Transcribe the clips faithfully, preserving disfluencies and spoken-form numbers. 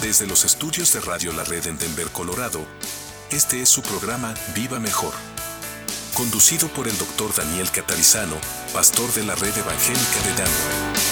Desde los estudios de Radio La Red en Denver, Colorado, este es su programa Viva Mejor, conducido por el doctor Daniel Catarizano, pastor de la Red Evangélica de Denver.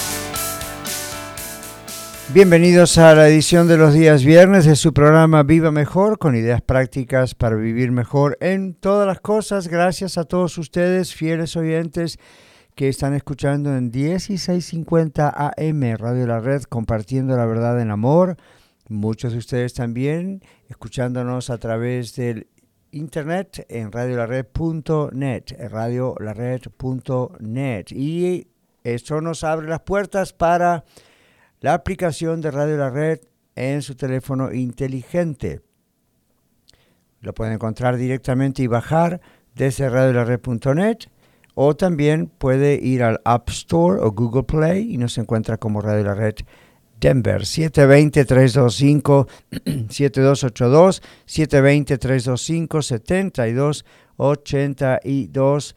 Bienvenidos a la edición de los días viernes de su programa Viva Mejor, con ideas prácticas para vivir mejor en todas las cosas. Gracias a todos ustedes, fieles oyentes, que están escuchando en dieciséis cincuenta A M Radio La Red, compartiendo la verdad en amor. Muchos de ustedes también escuchándonos a través del internet en radio la red punto net, radio la red punto net. Y esto nos abre las puertas para la aplicación de Radio La Red en su teléfono inteligente. Lo pueden encontrar directamente y bajar desde radio la red punto net, o también puede ir al App Store o Google Play y nos encuentra como Radio La Red Denver. siete dos cero, tres dos cinco, siete dos ocho dos, siete dos cero, tres dos cinco, siete dos ocho dos.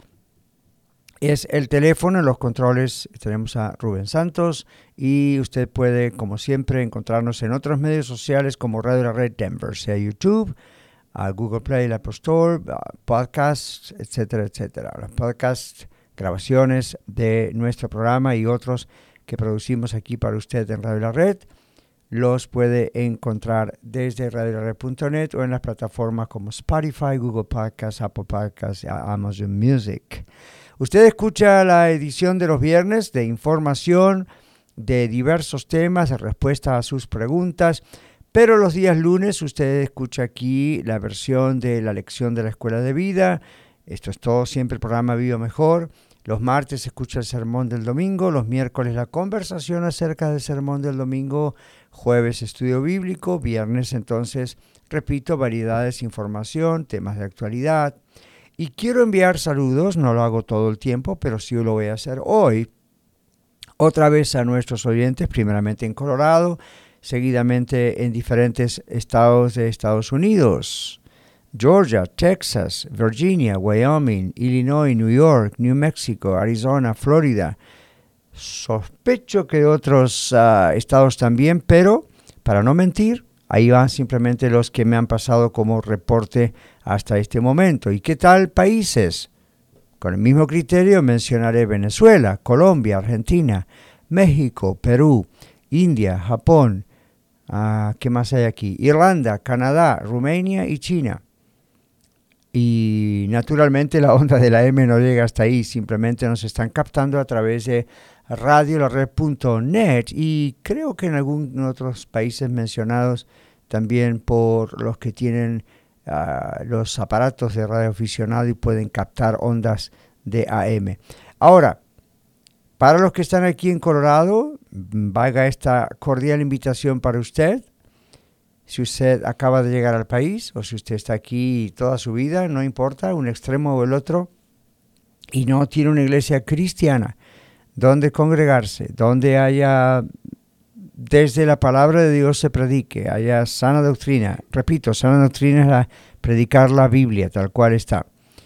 Es el teléfono. En los controles tenemos a Rubén Santos y usted puede, como siempre, encontrarnos en otros medios sociales como Radio La Red Denver, sea YouTube, a Google Play, el Apple Store, podcasts, etcétera, etcétera. Los podcasts, grabaciones de nuestro programa y otros que producimos aquí para usted en Radio La Red, los puede encontrar desde radio la red punto net o en las plataformas como Spotify, Google Podcasts, Apple Podcasts, Amazon Music. Usted escucha la edición de los viernes de información de diversos temas, de respuesta a sus preguntas, pero los días lunes usted escucha aquí la versión de la lección de la Escuela de Vida. Esto es todo, siempre el programa Viva Mejor. Los martes escucha el sermón del domingo, los miércoles la conversación acerca del sermón del domingo, jueves estudio bíblico, viernes entonces, repito, variedades, información, temas de actualidad. Y quiero enviar saludos, no lo hago todo el tiempo, pero sí lo voy a hacer hoy, otra vez a nuestros oyentes, primeramente en Colorado, seguidamente en diferentes estados de Estados Unidos: Georgia, Texas, Virginia, Wyoming, Illinois, New York, New Mexico, Arizona, Florida. Sospecho que otros uh, estados también, pero para no mentir, ahí van simplemente los que me han pasado como reporte hasta este momento. ¿Y qué tal países? Con el mismo criterio mencionaré Venezuela, Colombia, Argentina, México, Perú, India, Japón. Uh, ¿Qué más hay aquí? Irlanda, Canadá, Rumania y China. Y naturalmente la onda de la M no llega hasta ahí, simplemente nos están captando a través de radio la red punto net y creo que en algunos otros países mencionados también por los que tienen uh, los aparatos de radioaficionado y pueden captar ondas de A M. Ahora, para los que están aquí en Colorado, vaya esta cordial invitación para usted. Si usted acaba de llegar al país o si usted está aquí toda su vida, no importa, un extremo o el otro, y no tiene una iglesia cristiana donde congregarse, donde haya, desde la palabra de Dios se predique, haya sana doctrina. Repito, sana doctrina es la, predicar la Biblia tal cual está.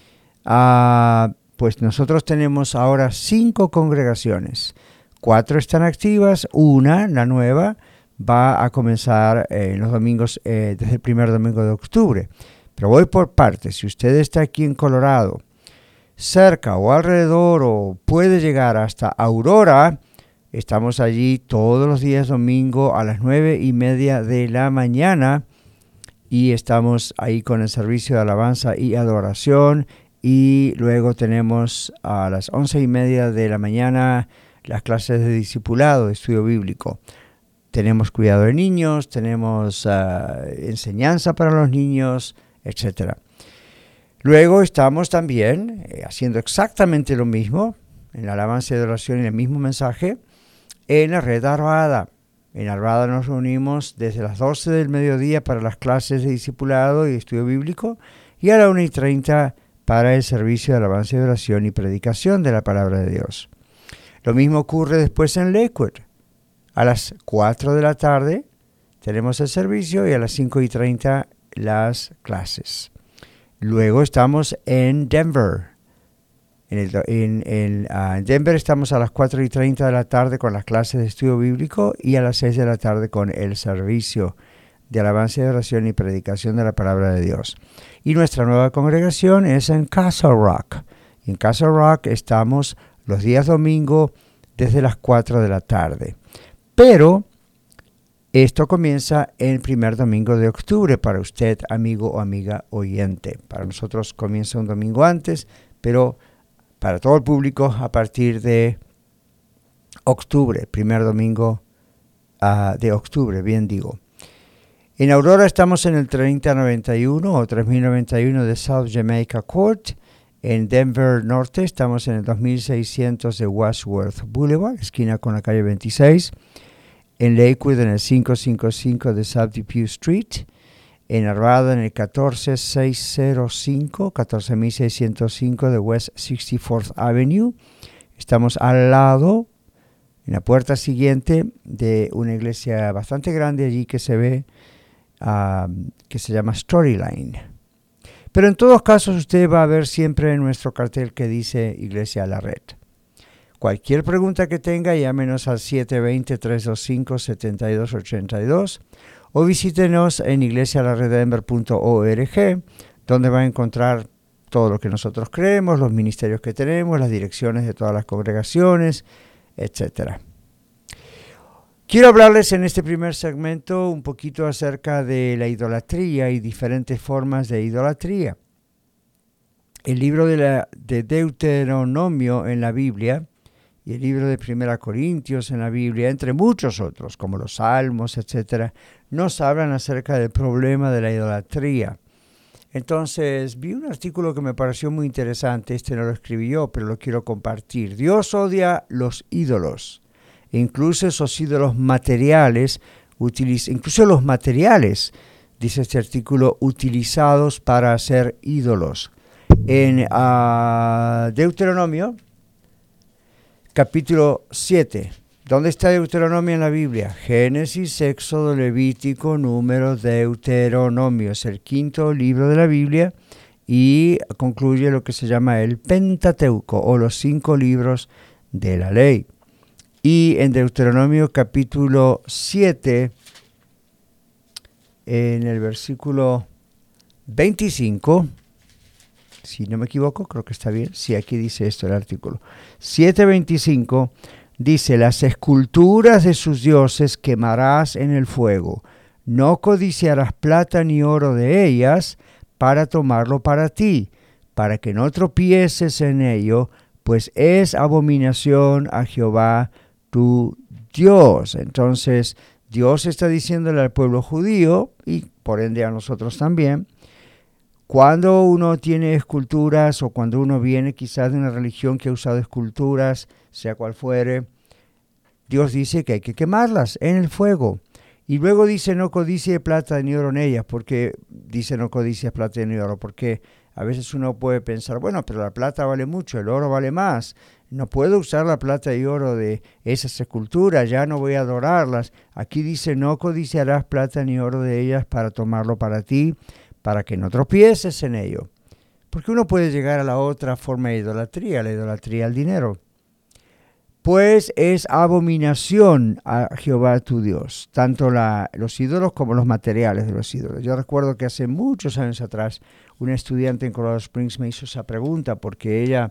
Uh, pues nosotros tenemos ahora cinco congregaciones. Cuatro están activas, una, la nueva, va a comenzar eh, en los domingos, eh, desde el primer domingo de octubre. Pero voy por partes. Si usted está aquí en Colorado, cerca o alrededor, o puede llegar hasta Aurora, estamos allí todos los días domingo a las nueve y media de la mañana y estamos ahí con el servicio de alabanza y adoración, y luego tenemos a las once y media de la mañana las clases de discipulado, de estudio bíblico. Tenemos cuidado de niños, tenemos uh, enseñanza para los niños, etcétera. Luego estamos también eh, haciendo exactamente lo mismo, en la alabanza y adoración y el mismo mensaje, en la red Arvada. En Arvada nos reunimos desde las doce del mediodía para las clases de discipulado y estudio bíblico, y a la una y treinta para el servicio de alabanza y adoración y predicación de la palabra de Dios. Lo mismo ocurre después en Lakewood. A las cuatro de la tarde tenemos el servicio y a las cinco y treinta las clases. Luego estamos en Denver. En, el, en, en uh, Denver estamos a las cuatro y treinta de la tarde con las clases de estudio bíblico y a las seis de la tarde con el servicio de alabanza y oración y predicación de la palabra de Dios. Y nuestra nueva congregación es en Castle Rock. Y en Castle Rock estamos los días domingo desde las cuatro de la tarde. Pero esto comienza el primer domingo de octubre para usted, amigo o amiga oyente. Para nosotros comienza un domingo antes, pero para todo el público a partir de octubre, primer domingo uh, de octubre, bien digo. En Aurora estamos en el treinta noventa y uno o tres mil noventa y uno de South Jamaica Court. En Denver Norte estamos en el dos mil seiscientos de Wadsworth Boulevard, esquina con la calle veintiséis. En Lakewood en el quinientos cincuenta y cinco de South Depew Street. En Arvada en el catorce mil seiscientos cinco, catorce mil seiscientos cinco de West sesenta y cuarta Avenue. Estamos al lado, en la puerta siguiente, de una iglesia bastante grande allí que se ve, uh, que se llama Storyline. Pero en todos casos usted va a ver siempre nuestro cartel que dice Iglesia La Red. Cualquier pregunta que tenga, llámenos al siete dos cero, tres dos cinco, siete dos ocho dos o visítenos en iglesia la red denver punto org, donde va a encontrar todo lo que nosotros creemos, los ministerios que tenemos, las direcciones de todas las congregaciones, etcétera. Quiero hablarles en este primer segmento un poquito acerca de la idolatría y diferentes formas de idolatría. El libro de, la, de Deuteronomio en la Biblia y el libro de Primera Corintios en la Biblia, entre muchos otros, como los Salmos, etcétera, nos hablan acerca del problema de la idolatría. Entonces, vi un artículo que me pareció muy interesante. Este no lo escribí yo, pero lo quiero compartir. Dios odia los ídolos, incluso esos ídolos materiales, utiliz- incluso los materiales, dice este artículo, utilizados para hacer ídolos. En uh, Deuteronomio, capítulo siete. ¿Dónde está Deuteronomio en la Biblia? Génesis, Éxodo, Levítico, Número, Deuteronomio. Es el quinto libro de la Biblia y concluye lo que se llama el Pentateuco o los cinco libros de la ley. Y en Deuteronomio capítulo siete, en el versículo veinticinco, si no me equivoco, creo que está bien. Sí, aquí dice esto el artículo. siete veinticinco dice, las esculturas de sus dioses quemarás en el fuego. No codiciarás plata ni oro de ellas para tomarlo para ti, para que no tropieces en ello, pues es abominación a Jehová tu Dios. Entonces, Dios está diciéndole al pueblo judío, y por ende a nosotros también, cuando uno tiene esculturas o cuando uno viene quizás de una religión que ha usado esculturas, sea cual fuere, Dios dice que hay que quemarlas en el fuego. Y luego dice no codicie plata ni oro en ellas, porque dice no codicies plata ni oro, porque a veces uno puede pensar, bueno, pero la plata vale mucho, el oro vale más. No puedo usar la plata y oro de esas esculturas, ya no voy a adorarlas. Aquí dice no codiciarás plata ni oro de ellas para tomarlo para ti, para que no tropieces en ello. Porque uno puede llegar a la otra forma de idolatría, la idolatría al dinero. Pues es abominación a Jehová tu Dios, tanto la, los ídolos como los materiales de los ídolos. Yo recuerdo que hace muchos años atrás, una estudiante en Colorado Springs me hizo esa pregunta porque ella,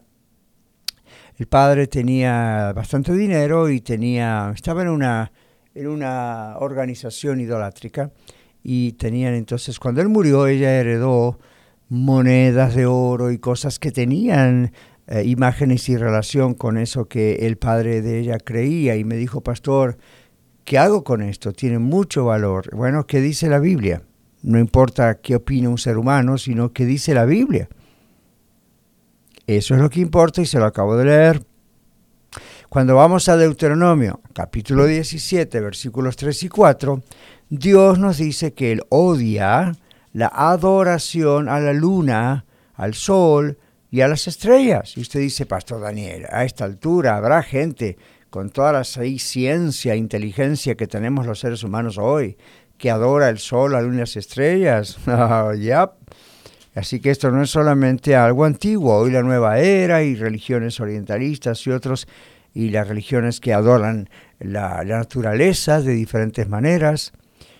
el padre tenía bastante dinero y tenía, estaba en una, en una organización idolátrica. Y tenían entonces, cuando él murió, ella heredó monedas de oro y cosas que tenían eh, imágenes y relación con eso que el padre de ella creía. Y me dijo, pastor, ¿qué hago con esto? Tiene mucho valor. Bueno, ¿qué dice la Biblia? No importa qué opine un ser humano, sino qué dice la Biblia. Eso es lo que importa y se lo acabo de leer. Cuando vamos a Deuteronomio, capítulo diecisiete, versículos tres y cuatro, Dios nos dice que Él odia la adoración a la luna, al sol y a las estrellas. Y usted dice, Pastor Daniel, a esta altura habrá gente con toda la ciencia e inteligencia que tenemos los seres humanos hoy que adora el sol, la luna y las estrellas. Oh, yep. Así que esto no es solamente algo antiguo. Hoy la nueva era y religiones orientalistas y otros y las religiones que adoran la, la naturaleza de diferentes maneras.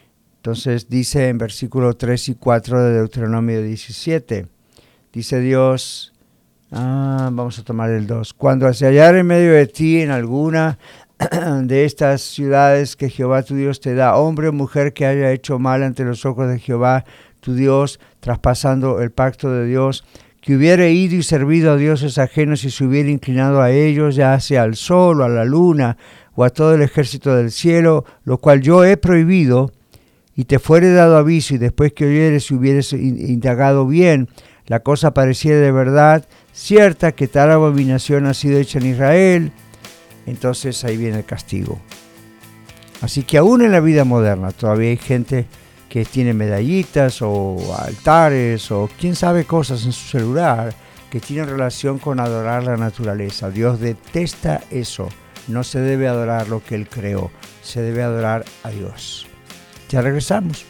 Entonces dice en versículos tres y cuatro de Deuteronomio diecisiete, dice Dios, ah, vamos a tomar el dos, cuando se hallar en medio de ti en alguna de estas ciudades que Jehová tu Dios te da, hombre o mujer que haya hecho mal ante los ojos de Jehová tu Dios, traspasando el pacto de Dios, que hubiere ido y servido a dioses ajenos y se hubiera inclinado a ellos, ya sea al sol o a la luna o a todo el ejército del cielo, lo cual yo he prohibido, y te fuere dado aviso, y después que oyeres y hubieres indagado bien, la cosa pareciera de verdad cierta que tal abominación ha sido hecha en Israel, entonces ahí viene el castigo. Así que aún en la vida moderna todavía hay gente que tiene medallitas o altares o quién sabe cosas en su celular que tienen relación con adorar la naturaleza. Dios detesta eso. No se debe adorar lo que Él creó, se debe adorar a Dios. Ya regresamos.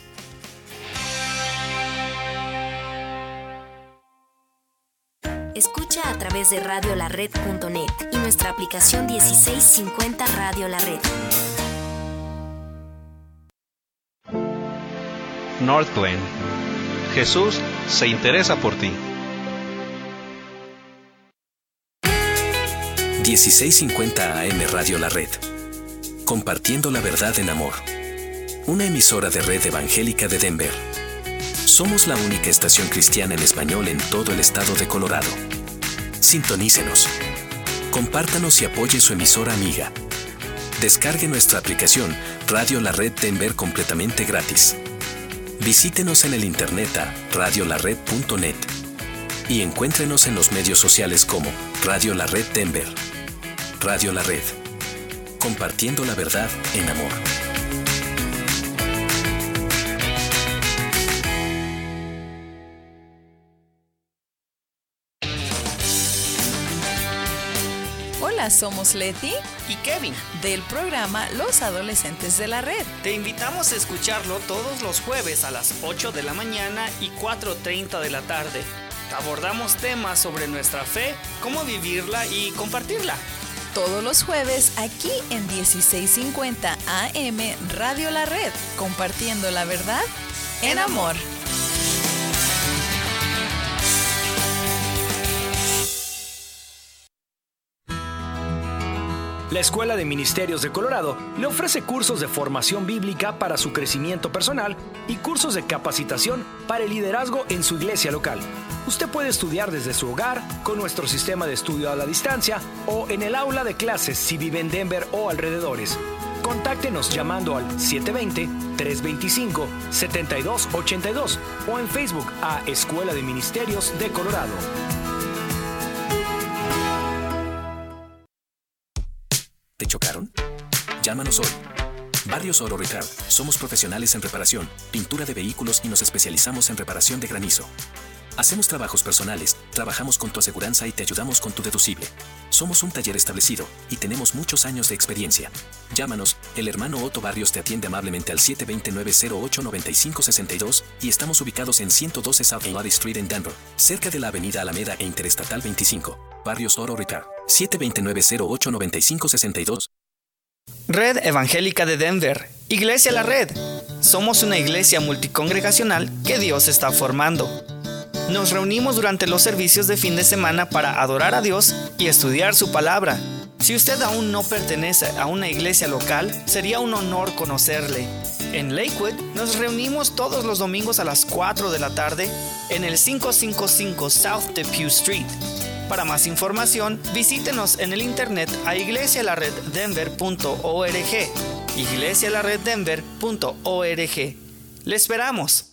Escucha a través de radio la red punto net y nuestra aplicación dieciséis cincuenta Radio La Red. North Glen. Jesús se interesa por ti. dieciséis cincuenta A M Radio La Red. Compartiendo la verdad en amor. Una emisora de Red Evangélica de Denver. Somos la única estación cristiana en español en todo el estado de Colorado. Sintonícenos. Compártanos y apoye su emisora amiga. Descargue nuestra aplicación Radio La Red Denver completamente gratis. Visítenos en el internet a radio la red punto net y encuéntrenos en los medios sociales como Radio La Red Denver. Radio La Red. Compartiendo la verdad en amor. Hola, somos Leti y Kevin del programa Los Adolescentes de la Red. Te invitamos a escucharlo todos los jueves a las ocho de la mañana y cuatro treinta de la tarde. Abordamos temas sobre nuestra fe, cómo vivirla y compartirla. Todos los jueves aquí en dieciséis cincuenta A M Radio La Red, compartiendo la verdad en amor. La Escuela de Ministerios de Colorado le ofrece cursos de formación bíblica para su crecimiento personal y cursos de capacitación para el liderazgo en su iglesia local. Usted puede estudiar desde su hogar, con nuestro sistema de estudio a la distancia o en el aula de clases si vive en Denver o alrededores. Contáctenos llamando al siete dos cero, tres dos cinco, siete dos ocho dos o en Facebook a Escuela de Ministerios de Colorado. ¿Te chocaron? Llámanos hoy. Barrios Oro Ricard. Somos profesionales en reparación, pintura de vehículos y nos especializamos en reparación de granizo. Hacemos trabajos personales, trabajamos con tu aseguranza y te ayudamos con tu deducible. Somos un taller establecido y tenemos muchos años de experiencia. Llámanos, el hermano Otto Barrios te atiende amablemente al siete dos nueve cero ocho nueve cinco seis dos y estamos ubicados en ciento doce South Lottie Street en Denver, cerca de la avenida Alameda e Interestatal veinticinco. Barrios Oro Ricard. siete dos nueve cero ocho nueve cinco seis dos. Red Evangélica de Denver. Iglesia La Red. Somos una iglesia multicongregacional que Dios está formando. Nos reunimos durante los servicios de fin de semana para adorar a Dios y estudiar su palabra. Si usted aún no pertenece a una iglesia local, sería un honor conocerle. En Lakewood nos reunimos todos los domingos a las cuatro de la tarde en el quinientos cincuenta y cinco South Depew Street. Para más información, visítenos en el internet a iglesia la red denver punto org. iglesia la red denver punto org. ¡Le esperamos!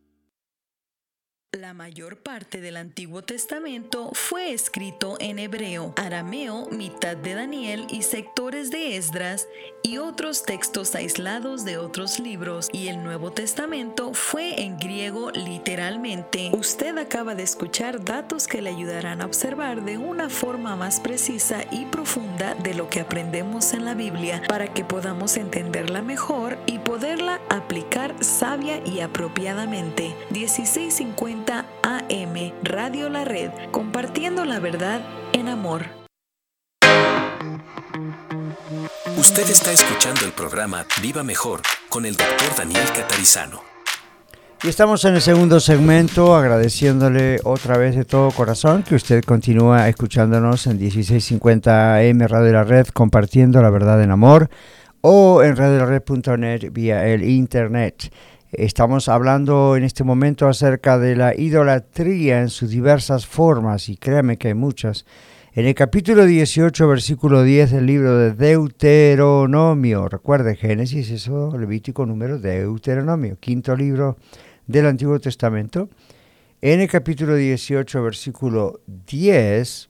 La mayor parte del Antiguo Testamento fue escrito en hebreo, arameo, mitad de Daniel y sectores de Esdras y otros textos aislados de otros libros, y el Nuevo Testamento fue en griego literalmente. Usted acaba de escuchar datos que le ayudarán a observar de una forma más precisa y profunda de lo que aprendemos en la Biblia, para que podamos entenderla mejor y poderla aplicar sabia y apropiadamente. dieciséis cincuenta A M Radio La Red, compartiendo la verdad en amor. Usted está escuchando el programa Viva Mejor con el doctor Daniel Catarizano. Y estamos en el segundo segmento, agradeciéndole otra vez de todo corazón que usted continúa escuchándonos en dieciséis cincuenta A M Radio La Red, compartiendo la verdad en amor, o en radio la red punto net vía el internet. Estamos hablando en este momento acerca de la idolatría en sus diversas formas, y créame que hay muchas. En el capítulo dieciocho, versículo diez del libro de Deuteronomio, recuerde, Génesis, eso, Levítico, Número, Deuteronomio, quinto libro del Antiguo Testamento. En el capítulo dieciocho, versículo diez,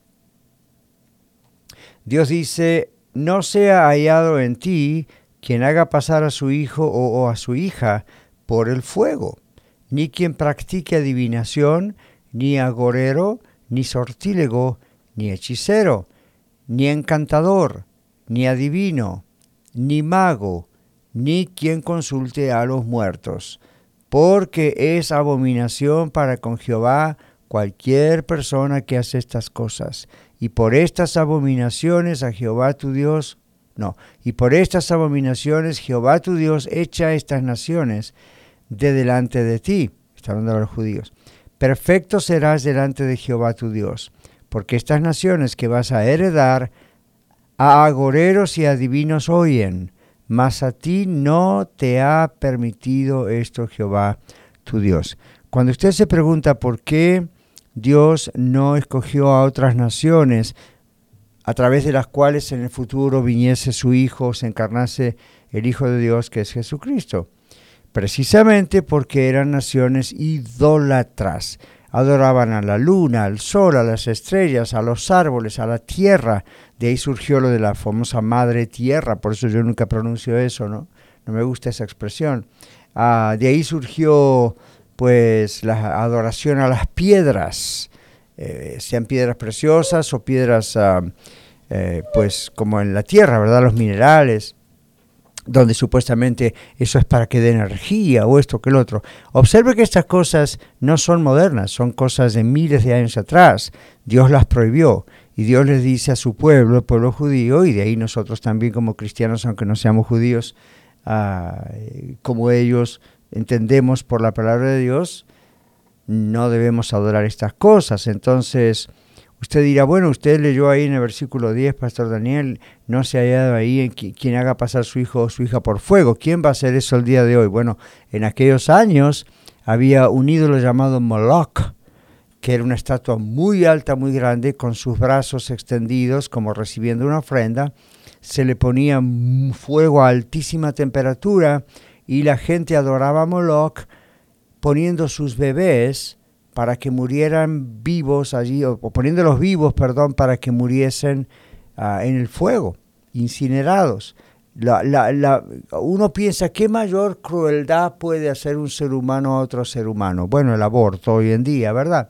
Dios dice: no sea hallado en ti quien haga pasar a su hijo o, o a su hija por el fuego, ni quien practique adivinación, ni agorero, ni sortílego, ni hechicero, ni encantador, ni adivino, ni mago, ni quien consulte a los muertos, porque es abominación para con Jehová cualquier persona que hace estas cosas. Y por estas abominaciones a Jehová tu Dios, no, y por estas abominaciones Jehová tu Dios echa estas naciones de delante de ti. Está hablando a los judíos. Perfecto serás delante de Jehová tu Dios, porque estas naciones que vas a heredar a agoreros y adivinos oyen, mas a ti no te ha permitido esto Jehová tu Dios. Cuando usted se pregunta por qué Dios no escogió a otras naciones a través de las cuales en el futuro viniese su Hijo, se encarnase el Hijo de Dios, que es Jesucristo, precisamente porque eran naciones idólatras. Adoraban a la luna, al sol, a las estrellas, a los árboles, a la tierra. De ahí surgió lo de la famosa madre tierra, por eso yo nunca pronuncio eso, ¿no? No me gusta esa expresión. Ah, de ahí surgió pues la adoración a las piedras, eh, sean piedras preciosas o piedras uh, eh, pues como en la tierra, ¿verdad? Los minerales, donde supuestamente eso es para que dé energía o esto que el otro. Observe que estas cosas no son modernas, son cosas de miles de años atrás. Dios las prohibió y Dios les dice a su pueblo, el pueblo judío, y de ahí nosotros también como cristianos, aunque no seamos judíos, uh, como ellos entendemos por la palabra de Dios, no debemos adorar estas cosas. Entonces, usted dirá, bueno, usted leyó ahí en el versículo diez, Pastor Daniel, no se ha hallado ahí en quien haga pasar su hijo o su hija por fuego. ¿Quién va a hacer eso el día de hoy? Bueno, en aquellos años había un ídolo llamado Moloch, que era una estatua muy alta, muy grande, con sus brazos extendidos como recibiendo una ofrenda. Se le ponía fuego a altísima temperatura y la gente adoraba a Moloch poniendo sus bebés para que murieran vivos allí, o poniéndolos vivos, perdón, para que muriesen uh, en el fuego, incinerados. La, la, la, uno piensa, ¿qué mayor crueldad puede hacer un ser humano a otro ser humano? Bueno, el aborto hoy en día, ¿verdad?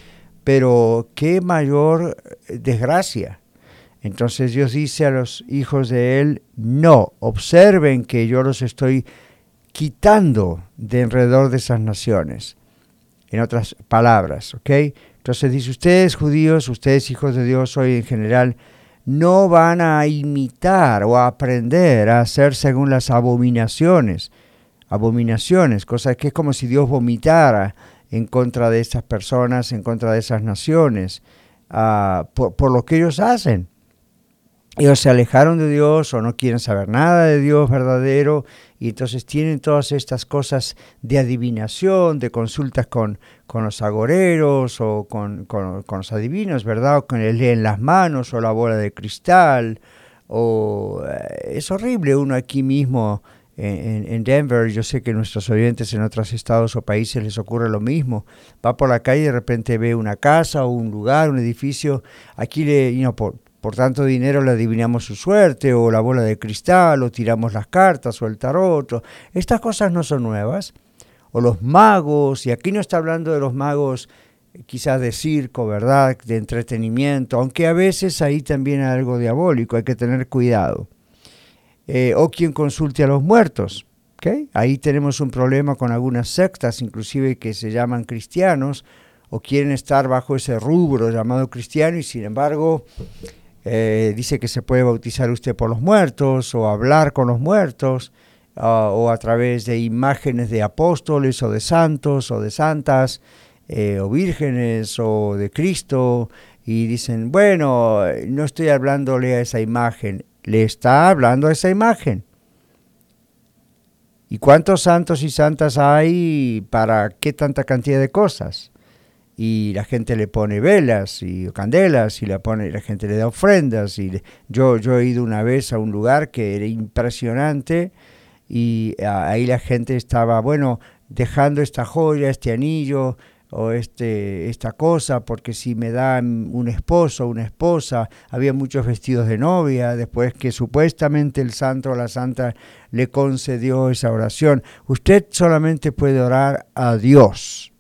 Pero ¿qué mayor desgracia? Entonces Dios dice a los hijos de Él, no, observen que yo los estoy quitando de alrededor de esas naciones. En otras palabras, ¿ok? Entonces dice, ustedes judíos, ustedes hijos de Dios hoy en general, no van a imitar o a aprender a hacer según las abominaciones. Abominaciones, cosa que es como si Dios vomitara en contra de estas personas, en contra de esas naciones, uh, por, por lo que ellos hacen. Ellos se alejaron de Dios o no quieren saber nada de Dios verdadero y entonces tienen todas estas cosas de adivinación, de consultas con, con los agoreros o con, con, con los adivinos, ¿verdad? O con el leen las manos o la bola de cristal. O, eh, es horrible. Uno aquí mismo en, en Denver, yo sé que nuestros oyentes en otros estados o países les ocurre lo mismo. Va por la calle y de repente ve una casa o un lugar, un edificio. Aquí le, you know, por Por tanto dinero le adivinamos su suerte, o la bola de cristal, o tiramos las cartas, o el tarot. O, estas cosas no son nuevas. O los magos, y aquí no está hablando de los magos quizás de circo, ¿verdad?, de entretenimiento, aunque a veces ahí también hay algo diabólico, hay que tener cuidado. Eh, o quien consulte a los muertos. ¿Okay? Ahí tenemos un problema con algunas sectas, inclusive que se llaman cristianos, o quieren estar bajo ese rubro llamado cristiano, y sin embargo... Eh, dice que se puede bautizar usted por los muertos o hablar con los muertos. uh, o a través de imágenes de apóstoles o de santos o de santas, eh, o vírgenes o de Cristo, y dicen, bueno, no estoy hablándole a esa imagen, le está hablando a esa imagen. ¿Y cuántos santos y santas hay para qué tanta cantidad de cosas? Y la gente le pone velas y candelas y la, pone, la gente le da ofrendas. Y le, yo, yo he ido una vez a un lugar que era impresionante y a, ahí la gente estaba, bueno, dejando esta joya, este anillo o este, esta cosa, porque si me dan un esposo o una esposa, había muchos vestidos de novia, después que supuestamente el santo o la santa le concedió esa oración. Usted solamente puede orar a Dios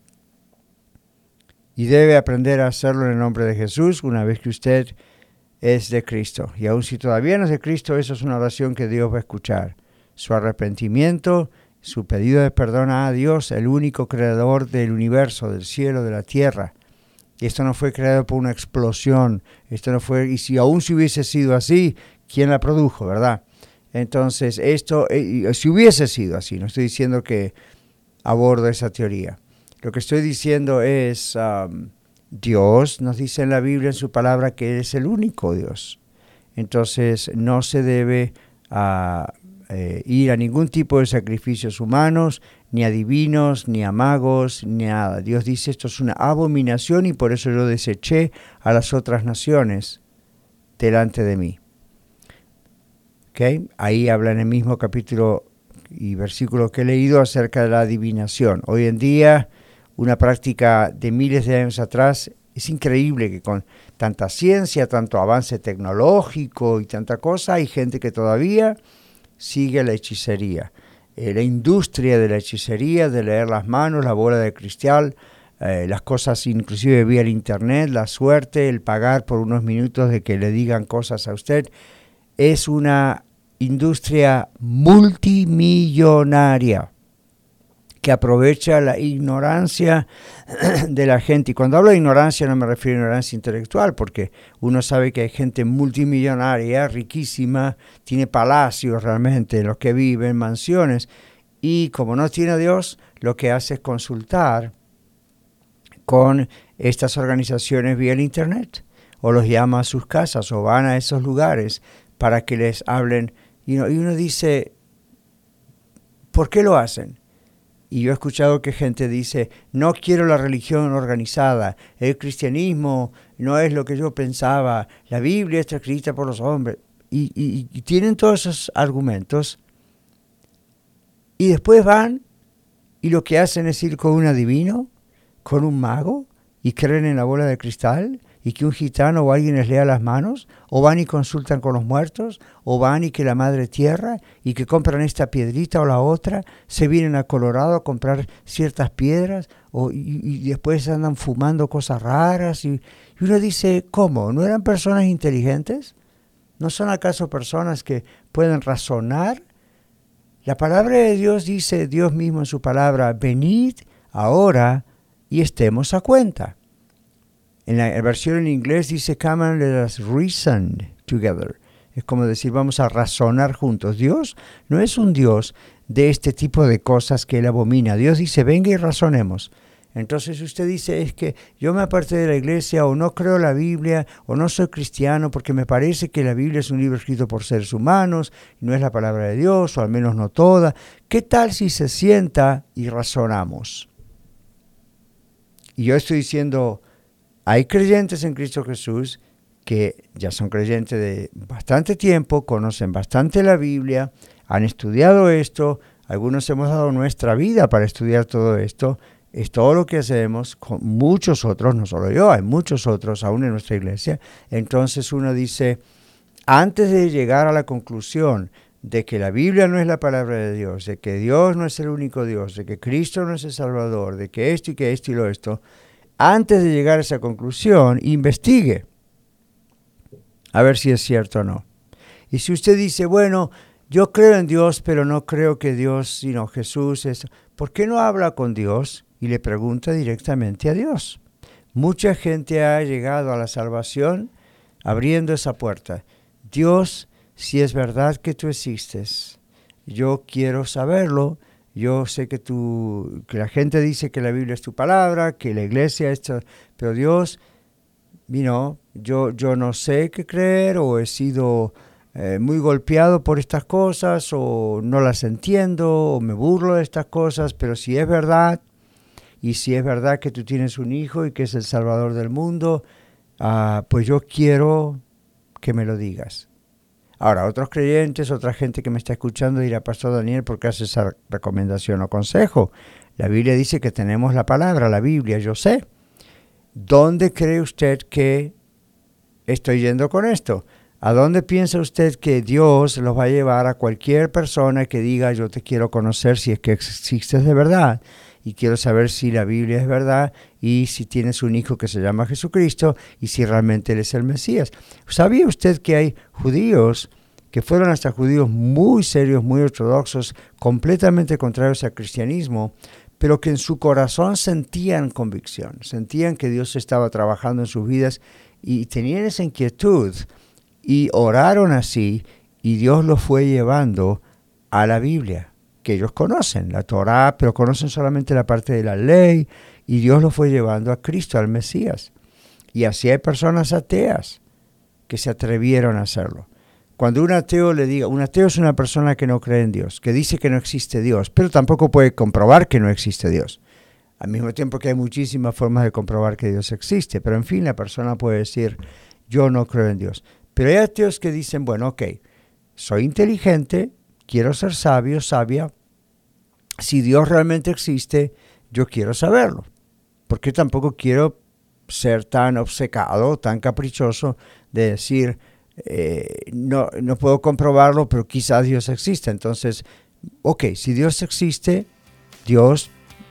y debe aprender a hacerlo en el nombre de Jesús una vez que usted es de Cristo. Y aun si todavía no es de Cristo, eso es una oración que Dios va a escuchar. Su arrepentimiento, su pedido de perdón a Dios, el único creador del universo, del cielo, de la tierra. Y esto no fue creado por una explosión, esto no fue, y si aún si hubiese sido así, ¿quién la produjo, verdad? Entonces, esto, eh, si hubiese sido así, no estoy diciendo que abordo esa teoría. Lo que estoy diciendo es, um, Dios nos dice en la Biblia, en su palabra, que es el único Dios. Entonces, no se debe a uh, Eh, ir a ningún tipo de sacrificios humanos, ni a divinos, ni a magos, ni a nada. Dios dice esto es una abominación y por eso yo deseché a las otras naciones delante de mí. ¿Okay? Ahí habla en el mismo capítulo y versículo que he leído acerca de la adivinación. Hoy en día, una práctica de miles de años atrás, es increíble que con tanta ciencia, tanto avance tecnológico y tanta cosa, hay gente que todavía sigue la hechicería, eh, la industria de la hechicería, de leer las manos, la bola de cristal, eh, las cosas inclusive vía el internet, la suerte, el pagar por unos minutos de que le digan cosas a usted, es una industria multimillonaria que aprovecha la ignorancia de la gente. Y cuando hablo de ignorancia no me refiero a ignorancia intelectual, porque uno sabe que hay gente multimillonaria, riquísima, tiene palacios realmente en los que viven, mansiones, y como no tiene a Dios, lo que hace es consultar con estas organizaciones vía el internet, o los llama a sus casas, o van a esos lugares para que les hablen. Y uno, y uno dice, ¿por qué lo hacen? Y yo he escuchado que gente dice, no quiero la religión organizada, el cristianismo no es lo que yo pensaba, la Biblia está escrita por los hombres. Y, y, y tienen todos esos argumentos. Y después van y lo que hacen es ir con un adivino, con un mago, y creen en la bola de cristal, y que un gitano o alguien les lea las manos, o van y consultan con los muertos, o van y que la madre tierra, y que compran esta piedrita o la otra, se vienen a Colorado a comprar ciertas piedras, o, y, y después andan fumando cosas raras, y, y uno dice, ¿cómo? ¿No eran personas inteligentes? ¿No son acaso personas que pueden razonar? La palabra de Dios dice, Dios mismo en su palabra, venid ahora y estemos a cuenta. En la versión en inglés dice, come and let us reason together. Es como decir, vamos a razonar juntos. Dios no es un Dios de este tipo de cosas que Él abomina. Dios dice, venga y razonemos. Entonces usted dice, es que yo me aparté de la iglesia, o no creo la Biblia, o no soy cristiano, porque me parece que la Biblia es un libro escrito por seres humanos, y no es la palabra de Dios, o al menos no toda. ¿Qué tal si se sienta y razonamos? Y yo estoy diciendo, hay creyentes en Cristo Jesús que ya son creyentes de bastante tiempo, conocen bastante la Biblia, han estudiado esto, algunos hemos dado nuestra vida para estudiar todo esto, es todo lo que hacemos, con muchos otros, no solo yo, hay muchos otros aún en nuestra iglesia. Entonces uno dice, antes de llegar a la conclusión de que la Biblia no es la palabra de Dios, de que Dios no es el único Dios, de que Cristo no es el Salvador, de que esto y que esto y lo esto, antes de llegar a esa conclusión, investigue a ver si es cierto o no. Y si usted dice, bueno, yo creo en Dios, pero no creo que Dios, sino Jesús es, ¿por qué no habla con Dios y le pregunta directamente a Dios? Mucha gente ha llegado a la salvación abriendo esa puerta. Dios, si es verdad que tú existes, yo quiero saberlo. Yo sé que, tú, que la gente dice que la Biblia es tu palabra, que la iglesia es... Pero Dios, you know, yo, yo no sé qué creer, o he sido eh, muy golpeado por estas cosas, o no las entiendo, o me burlo de estas cosas, pero si es verdad, y si es verdad que tú tienes un hijo y que es el Salvador del mundo, uh, pues yo quiero que me lo digas. Ahora, otros creyentes, otra gente que me está escuchando dirá, Pastor Daniel, ¿por qué hace esa recomendación o consejo? La Biblia dice que tenemos la palabra, la Biblia, yo sé. ¿Dónde cree usted que estoy yendo con esto? ¿A dónde piensa usted que Dios los va a llevar a cualquier persona que diga, yo te quiero conocer si es que existes de verdad? Y quiero saber si la Biblia es verdad y si tienes un hijo que se llama Jesucristo y si realmente Él es el Mesías. ¿Sabía usted que hay judíos que fueron hasta judíos muy serios, muy ortodoxos, completamente contrarios al cristianismo, pero que en su corazón sentían convicción, sentían que Dios estaba trabajando en sus vidas y tenían esa inquietud y oraron así y Dios los fue llevando a la Biblia, que ellos conocen, la Torá, pero conocen solamente la parte de la ley, y Dios los fue llevando a Cristo, al Mesías. Y así hay personas ateas que se atrevieron a hacerlo. Cuando un ateo le diga, un ateo es una persona que no cree en Dios, que dice que no existe Dios, pero tampoco puede comprobar que no existe Dios. Al mismo tiempo que hay muchísimas formas de comprobar que Dios existe, pero en fin, la persona puede decir, yo no creo en Dios. Pero hay ateos que dicen, bueno, ok, soy inteligente, quiero ser sabio, sabia. Si Dios realmente existe, yo quiero saberlo. Porque tampoco quiero ser tan obcecado, tan caprichoso de decir, eh, no, no puedo comprobarlo, pero quizás Dios existe. Entonces, ok, si Dios existe, Dios,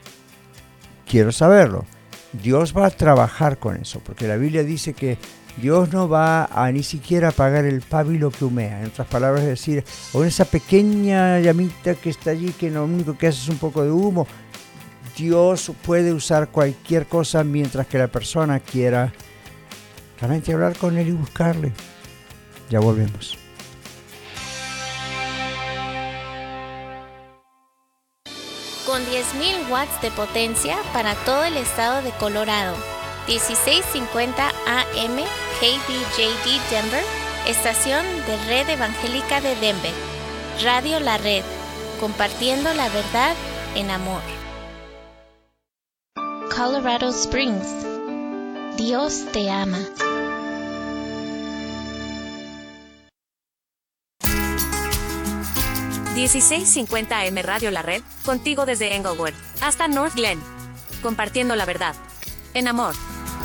quiero saberlo. Dios va a trabajar con eso, porque la Biblia dice que Dios no va a ni siquiera apagar el pábilo que humea. En otras palabras, es decir, o esa pequeña llamita que está allí, que lo único que hace es un poco de humo. Dios puede usar cualquier cosa mientras que la persona quiera realmente hablar con Él y buscarle. Ya volvemos. Con diez mil watts de potencia para todo el estado de Colorado. dieciséis cincuenta A M K D J D Denver, estación de Red Evangélica de Denver. Radio La Red, compartiendo la verdad en amor. Colorado Springs, Dios te ama. dieciséis cincuenta A M Radio La Red, contigo desde Englewood hasta North Glen, compartiendo la verdad en amor.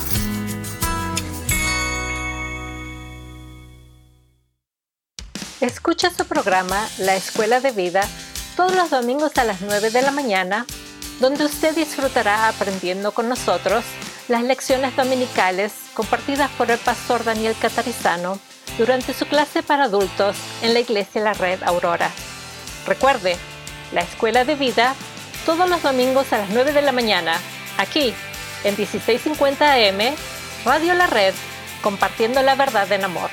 Escucha su programa La Escuela de Vida todos los domingos a las nueve de la mañana, donde usted disfrutará aprendiendo con nosotros las lecciones dominicales compartidas por el pastor Daniel Catarizano durante su clase para adultos en la Iglesia La Red Aurora. Recuerde, La Escuela de Vida todos los domingos a las nueve de la mañana, aquí en dieciséis cincuenta A M, Radio La Red, compartiendo la verdad en amor.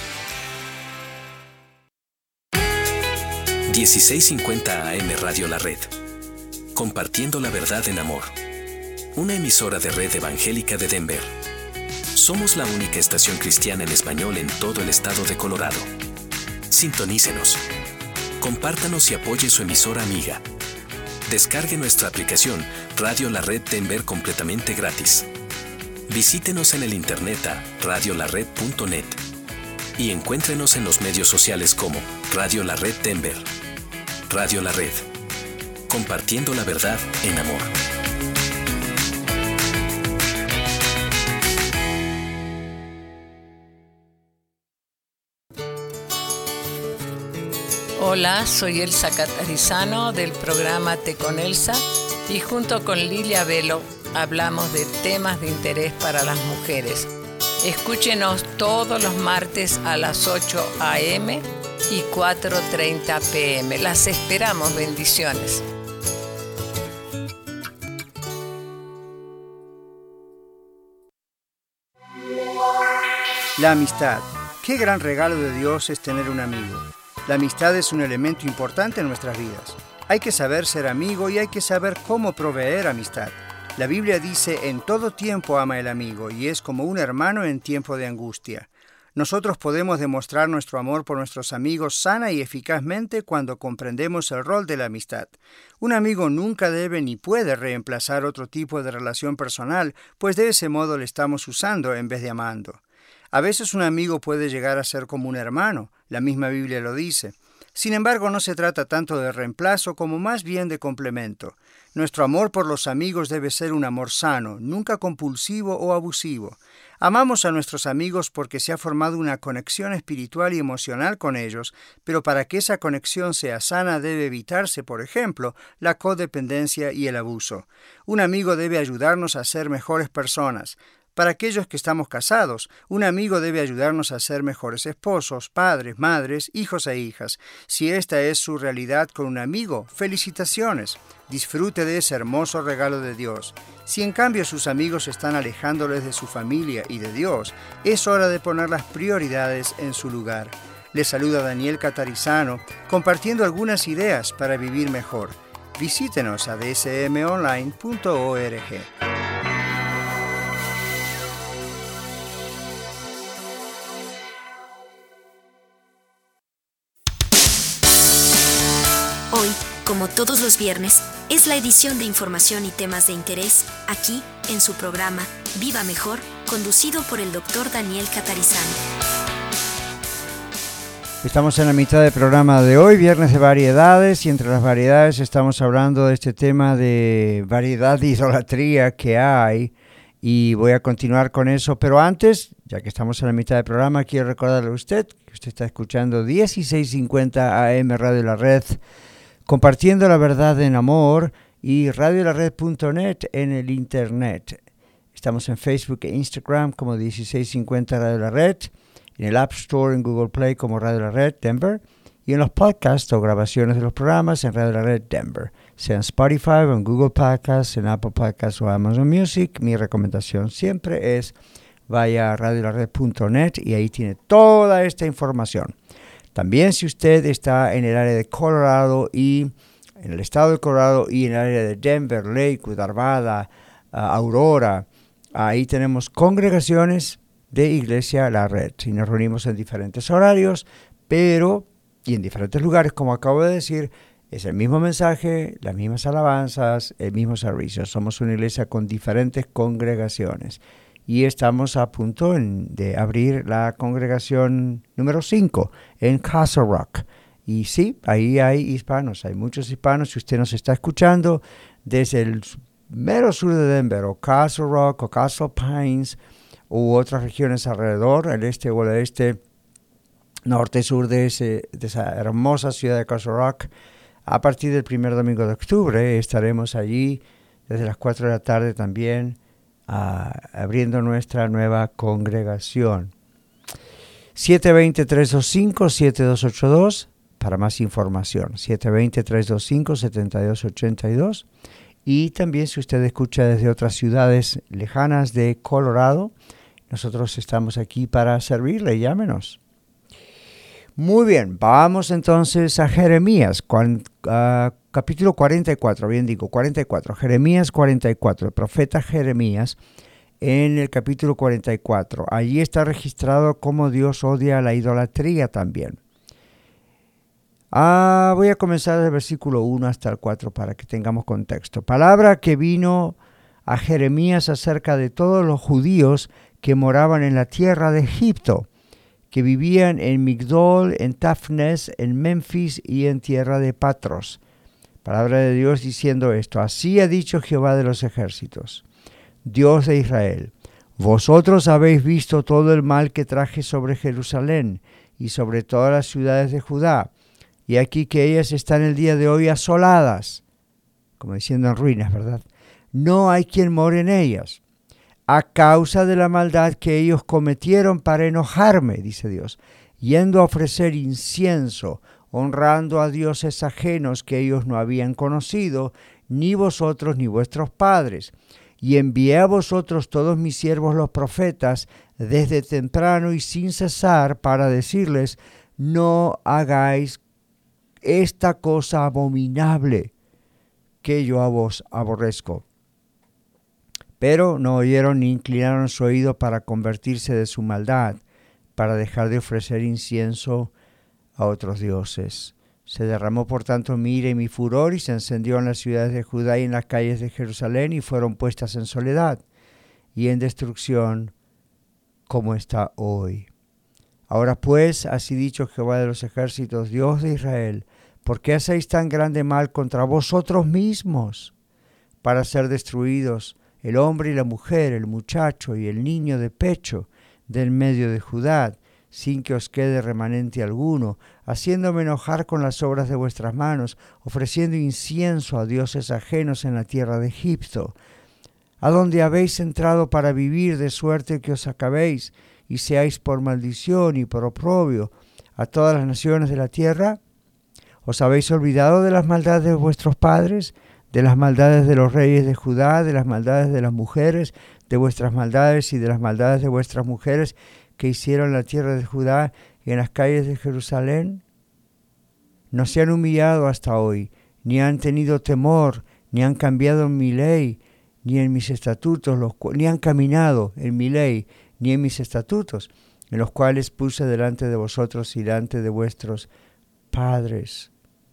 dieciséis cincuenta A M Radio La Red, compartiendo la verdad en amor. Una emisora de Red Evangélica de Denver. Somos la única estación cristiana en español en todo el estado de Colorado. Sintonícenos. Compártanos y apoye su emisora amiga. Descargue nuestra aplicación Radio La Red Denver completamente gratis. Visítenos en el internet a radio la red punto net y encuéntrenos en los medios sociales como Radio La Red Denver. Radio La Red, compartiendo la verdad en amor. Hola, soy Elsa Catarizano del programa Te con Elsa y junto con Lilia Velo hablamos de temas de interés para las mujeres. Escúchenos todos los martes a las ocho A M y cuatro treinta P M. Las esperamos, bendiciones. La amistad. Qué gran regalo de Dios es tener un amigo. La amistad es un elemento importante en nuestras vidas. Hay que saber ser amigo y hay que saber cómo proveer amistad. La Biblia dice, en todo tiempo ama el amigo, y es como un hermano en tiempo de angustia. Nosotros podemos demostrar nuestro amor por nuestros amigos sana y eficazmente cuando comprendemos el rol de la amistad. Un amigo nunca debe ni puede reemplazar otro tipo de relación personal, pues de ese modo le estamos usando en vez de amando. A veces un amigo puede llegar a ser como un hermano, la misma Biblia lo dice. Sin embargo, no se trata tanto de reemplazo como más bien de complemento. Nuestro amor por los amigos debe ser un amor sano, nunca compulsivo o abusivo. Amamos a nuestros amigos porque se ha formado una conexión espiritual y emocional con ellos, pero para que esa conexión sea sana debe evitarse, por ejemplo, la codependencia y el abuso. Un amigo debe ayudarnos a ser mejores personas. Para aquellos que estamos casados, un amigo debe ayudarnos a ser mejores esposos, padres, madres, hijos e hijas. Si esta es su realidad con un amigo, felicitaciones. Disfrute de ese hermoso regalo de Dios. Si en cambio sus amigos están alejándoles de su familia y de Dios, es hora de poner las prioridades en su lugar. Les saluda Daniel Catarizano, compartiendo algunas ideas para vivir mejor. Visítenos a d s m online punto org. Hoy, como todos los viernes, es la edición de información y temas de interés aquí en su programa Viva Mejor, conducido por el doctor Daniel Catarizano. Estamos en la mitad del programa de hoy, viernes de variedades, y entre las variedades estamos hablando de este tema de variedad de idolatría que hay, y voy a continuar con eso, pero antes, ya que estamos en la mitad del programa, quiero recordarle a usted que usted está escuchando dieciséis cincuenta A M Radio La Red, compartiendo la verdad en amor, y radio la red punto net en el internet. Estamos en Facebook e Instagram como dieciséis cincuenta Radio La Red, en el App Store, en Google Play como Radio La Red Denver, y en los podcasts o grabaciones de los programas en Radio La Red Denver, sea en Spotify o en Google Podcasts, en Apple Podcasts o Amazon Music. Mi recomendación siempre es vaya a radio la red punto net y ahí tiene toda esta información. También si usted está en el área de Colorado y en el estado de Colorado y en el área de Denver, Lakewood, Arvada, uh, Aurora, ahí tenemos congregaciones de Iglesia La Red. Y nos reunimos en diferentes horarios, pero y en diferentes lugares, como acabo de decir, es el mismo mensaje, las mismas alabanzas, el mismo servicio. Somos una iglesia con diferentes congregaciones. Y estamos a punto en, de abrir la congregación número cinco en Castle Rock. Y sí, ahí hay hispanos, hay muchos hispanos. Si usted nos está escuchando desde el mero sur de Denver, o Castle Rock, o Castle Pines, u otras regiones alrededor, el este o el oeste, norte y sur de, ese, de esa hermosa ciudad de Castle Rock, a partir del primer domingo de octubre estaremos allí desde las cuatro de la tarde también, Uh, abriendo nuestra nueva congregación. siete dos cero, tres dos cinco, siete dos ocho dos para más información. siete dos cero, tres dos cinco, siete dos ocho dos. Y también si usted escucha desde otras ciudades lejanas de Colorado, nosotros estamos aquí para servirle. Llámenos. Muy bien, vamos entonces a Jeremías, cuan, uh, capítulo cuarenta y cuatro, bien digo, cuarenta y cuatro, Jeremías cuarenta y cuatro, el profeta Jeremías en el capítulo cuarenta y cuatro. Allí está registrado cómo Dios odia la idolatría también. Ah, voy a comenzar del versículo uno hasta el cuatro para que tengamos contexto. Palabra que vino a Jeremías acerca de todos los judíos que moraban en la tierra de Egipto, que vivían en Migdol, en Tafnes, en Memphis y en tierra de Patros. Palabra de Dios diciendo esto: así ha dicho Jehová de los ejércitos, Dios de Israel: vosotros habéis visto todo el mal que traje sobre Jerusalén y sobre todas las ciudades de Judá, y aquí que ellas están el día de hoy asoladas, como diciendo en ruinas, ¿verdad? No hay quien more en ellas, a causa de la maldad que ellos cometieron para enojarme, dice Dios, yendo a ofrecer incienso, honrando a dioses ajenos que ellos no habían conocido, ni vosotros ni vuestros padres. Y envié a vosotros todos mis siervos los profetas, desde temprano y sin cesar, para decirles: no hagáis esta cosa abominable que yo a vos aborrezco. Pero no oyeron ni inclinaron su oído para convertirse de su maldad, para dejar de ofrecer incienso a otros dioses. Se derramó por tanto mi ira y mi furor, y se encendió en las ciudades de Judá y en las calles de Jerusalén, y fueron puestas en soledad y en destrucción, como está hoy. Ahora pues, así dicho Jehová de los ejércitos, Dios de Israel, ¿por qué hacéis tan grande mal contra vosotros mismos, para ser destruidos el hombre y la mujer, el muchacho y el niño de pecho del medio de Judá, sin que os quede remanente alguno, haciéndome enojar con las obras de vuestras manos, ofreciendo incienso a dioses ajenos en la tierra de Egipto, a donde habéis entrado para vivir, de suerte que os acabéis y seáis por maldición y por oprobio a todas las naciones de la tierra? ¿Os habéis olvidado de las maldades de vuestros padres, de las maldades de los reyes de Judá, de las maldades de las mujeres, de vuestras maldades y de las maldades de vuestras mujeres que hicieron en la tierra de Judá y en las calles de Jerusalén? No se han humillado hasta hoy, ni han tenido temor, ni han cambiado en mi ley, ni en mis estatutos, los cu- ni han caminado en mi ley, ni en mis estatutos, en los cuales puse delante de vosotros y delante de vuestros padres.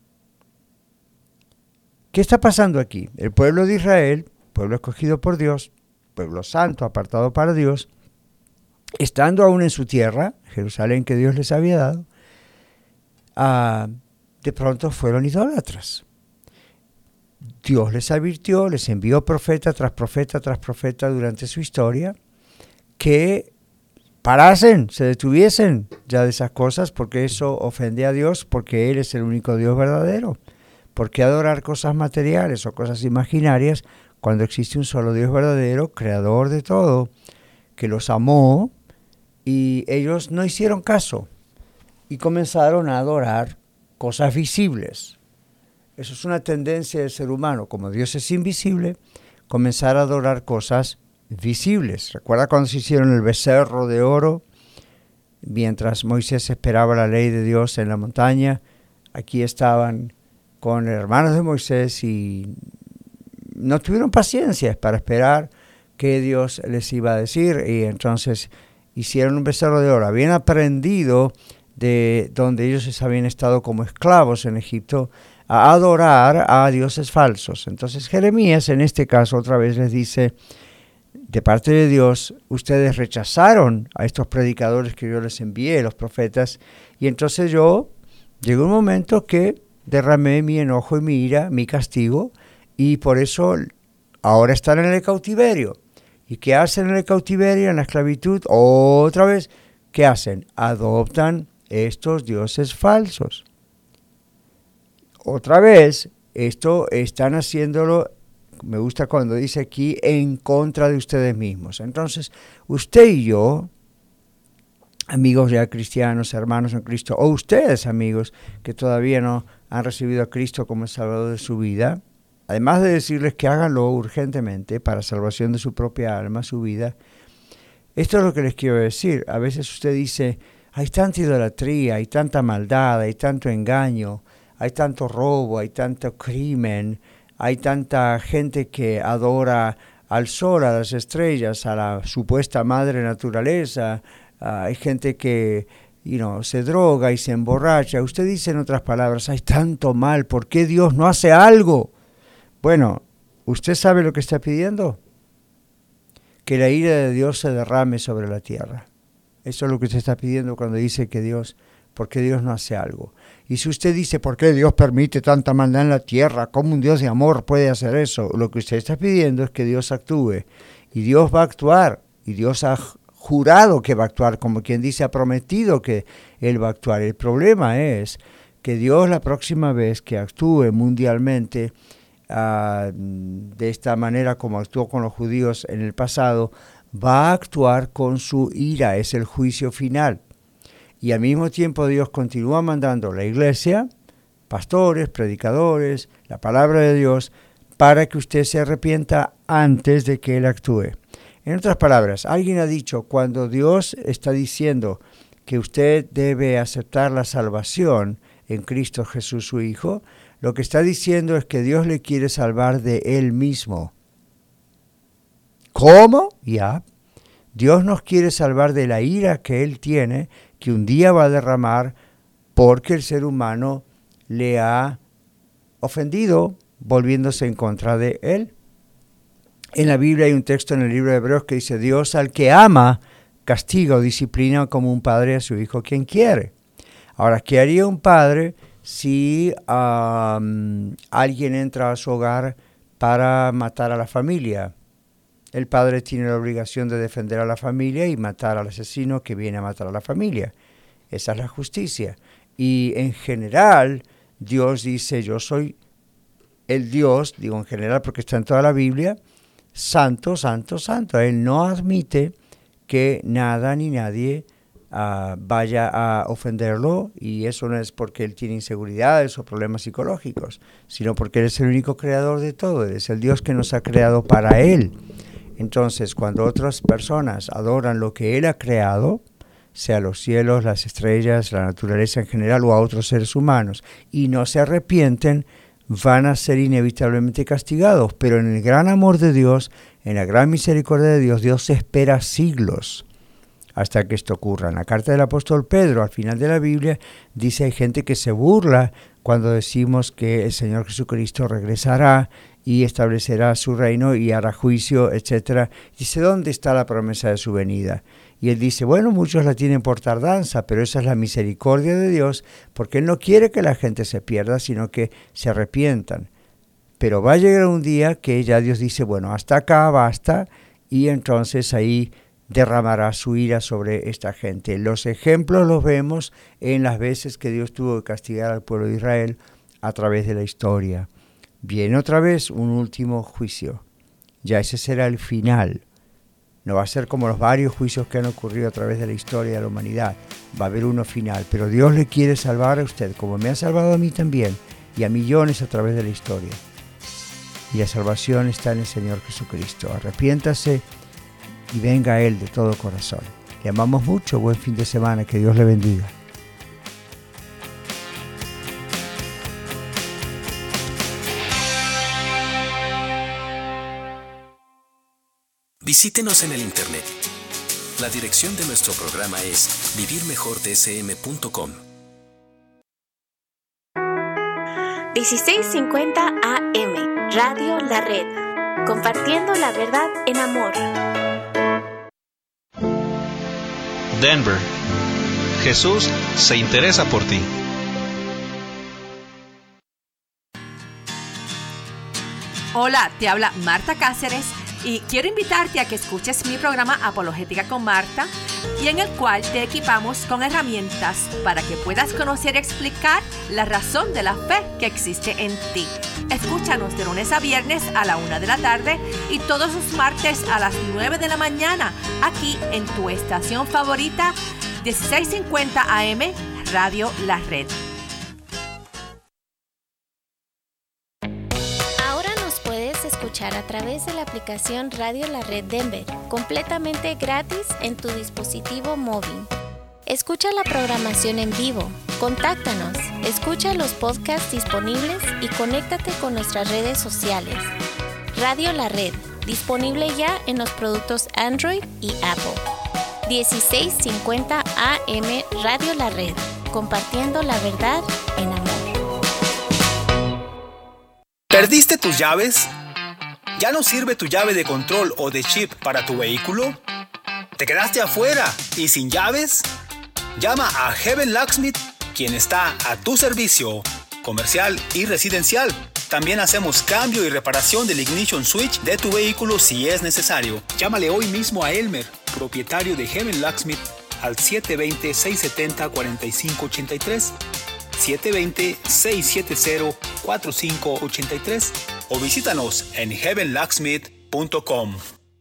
¿Qué está pasando aquí? El pueblo de Israel, pueblo escogido por Dios, pueblo santo, apartado para Dios, estando aún en su tierra, Jerusalén que Dios les había dado, uh, de pronto fueron idólatras. Dios les advirtió, les envió profeta tras profeta tras profeta durante su historia, que parasen, se detuviesen ya de esas cosas, porque eso ofende a Dios, porque Él es el único Dios verdadero. ¿Por qué adorar cosas materiales o cosas imaginarias cuando existe un solo Dios verdadero, creador de todo, que los amó? Y ellos no hicieron caso y comenzaron a adorar cosas visibles. Eso es una tendencia del ser humano, como Dios es invisible, comenzar a adorar cosas visibles. ¿Recuerda cuando se hicieron el becerro de oro? Mientras Moisés esperaba la ley de Dios en la montaña, aquí estaban con hermanos de Moisés y no tuvieron paciencia para esperar qué Dios les iba a decir, y entonces hicieron un becerro de oro. Habían aprendido de donde ellos habían estado como esclavos en Egipto a adorar a dioses falsos. Entonces Jeremías en este caso otra vez les dice, de parte de Dios, ustedes rechazaron a estos predicadores que yo les envié, los profetas, y entonces yo, llegó un momento que derramé mi enojo y mi ira, mi castigo, y por eso ahora están en el cautiverio. ¿Y qué hacen en el cautiverio, en la esclavitud? Otra vez, ¿qué hacen? Adoptan estos dioses falsos. Otra vez, esto están haciéndolo, me gusta cuando dice aquí, en contra de ustedes mismos. Entonces, usted y yo, amigos ya cristianos, hermanos en Cristo, o ustedes, amigos, que todavía no han recibido a Cristo como el Salvador de su vida, además de decirles que háganlo urgentemente para salvación de su propia alma, su vida, esto es lo que les quiero decir. A veces usted dice, hay tanta idolatría, hay tanta maldad, hay tanto engaño, hay tanto robo, hay tanto crimen, hay tanta gente que adora al sol, a las estrellas, a la supuesta madre naturaleza, uh, hay gente que you know, se droga y se emborracha. Usted dice en otras palabras, hay tanto mal, ¿por qué Dios no hace algo? Bueno, ¿usted sabe lo que está pidiendo? Que la ira de Dios se derrame sobre la tierra. Eso es lo que usted está pidiendo cuando dice que Dios, ¿por qué Dios no hace algo? Y si usted dice, ¿por qué Dios permite tanta maldad en la tierra? ¿Cómo un Dios de amor puede hacer eso? Lo que usted está pidiendo es que Dios actúe. Y Dios va a actuar. Y Dios ha jurado que va a actuar, como quien dice, ha prometido que Él va a actuar. El problema es que Dios la próxima vez que actúe mundialmente, Uh, de esta manera como actuó con los judíos en el pasado, va a actuar con su ira, es el juicio final. Y al mismo tiempo Dios continúa mandando la iglesia, pastores, predicadores, la palabra de Dios, para que usted se arrepienta antes de que Él actúe. En otras palabras, alguien ha dicho, cuando Dios está diciendo que usted debe aceptar la salvación en Cristo Jesús su Hijo, lo que está diciendo es que Dios le quiere salvar de Él mismo. ¿Cómo? Ya. Dios nos quiere salvar de la ira que Él tiene, que un día va a derramar porque el ser humano le ha ofendido, volviéndose en contra de Él. En la Biblia hay un texto en el libro de Hebreos que dice, Dios al que ama, castiga o disciplina como un padre a su hijo quien quiere. Ahora, ¿qué haría un padre si um, alguien entra a su hogar para matar a la familia? El padre tiene la obligación de defender a la familia y matar al asesino que viene a matar a la familia. Esa es la justicia. Y en general, Dios dice, yo soy el Dios, digo en general porque está en toda la Biblia, santo, santo, santo. Él no admite que nada ni nadie uh, vaya a ofenderlo, y eso no es porque Él tiene inseguridades o problemas psicológicos, sino porque Él es el único creador de todo. Él es el Dios que nos ha creado para Él. Entonces, cuando otras personas adoran lo que Él ha creado, sea los cielos, las estrellas, la naturaleza en general o a otros seres humanos, y no se arrepienten, van a ser inevitablemente castigados. Pero en el gran amor de Dios, en la gran misericordia de Dios, Dios espera siglos hasta que esto ocurra. En la carta del apóstol Pedro, al final de la Biblia, dice hay gente que se burla cuando decimos que el Señor Jesucristo regresará y establecerá su reino y hará juicio, etcétera. Dice, ¿dónde está la promesa de su venida? Y él dice, bueno, muchos la tienen por tardanza, pero esa es la misericordia de Dios, porque Él no quiere que la gente se pierda, sino que se arrepientan. Pero va a llegar un día que ya Dios dice, bueno, hasta acá, basta, y entonces ahí derramará su ira sobre esta gente. Los ejemplos los vemos en las veces que Dios tuvo que castigar al pueblo de Israel a través de la historia. Viene otra vez un último juicio. Ya ese será el final. No va a ser como los varios juicios que han ocurrido a través de la historia de la humanidad. Va a haber uno final. Pero Dios le quiere salvar a usted, como me ha salvado a mí también, y a millones a través de la historia. Y la salvación está en el Señor Jesucristo. Arrepiéntase y venga a Él de todo corazón. Le amamos mucho. Buen fin de semana. Que Dios le bendiga. Visítenos en el internet. La dirección de nuestro programa es vivir mejor d s m punto com. dieciséis cincuenta A M, Radio La Red. Compartiendo la verdad en amor. Denver. Jesús se interesa por ti. Hola, te habla Marta Cáceres y quiero invitarte a que escuches mi programa Apologética con Marta, y en el cual te equipamos con herramientas para que puedas conocer y explicar la razón de la fe que existe en ti. Escúchanos de lunes a viernes a la una de la tarde y todos los martes a las nueve de la mañana, aquí en tu estación favorita, dieciséis cincuenta A M, Radio La Red. Escuchar a través de la aplicación Radio La Red Denver, completamente gratis en tu dispositivo móvil. Escucha la programación en vivo, contáctanos, escucha los podcasts disponibles y conéctate con nuestras redes sociales. Radio La Red, disponible ya en los productos Android y Apple. dieciséis cincuenta A M Radio La Red, compartiendo la verdad en amor. ¿Perdiste tus llaves? ¿Ya no sirve tu llave de control o de chip para tu vehículo? ¿Te quedaste afuera y sin llaves? Llama a Heaven Locksmith, quien está a tu servicio, comercial y residencial. También hacemos cambio y reparación del ignition switch de tu vehículo si es necesario. Llámale hoy mismo a Elmer, propietario de Heaven Locksmith, al siete dos cero, seis siete cero, cuatro cinco ocho tres, siete dos cero, seis siete cero, cuatro cinco ocho tres, o visítanos en heaven locksmith punto com.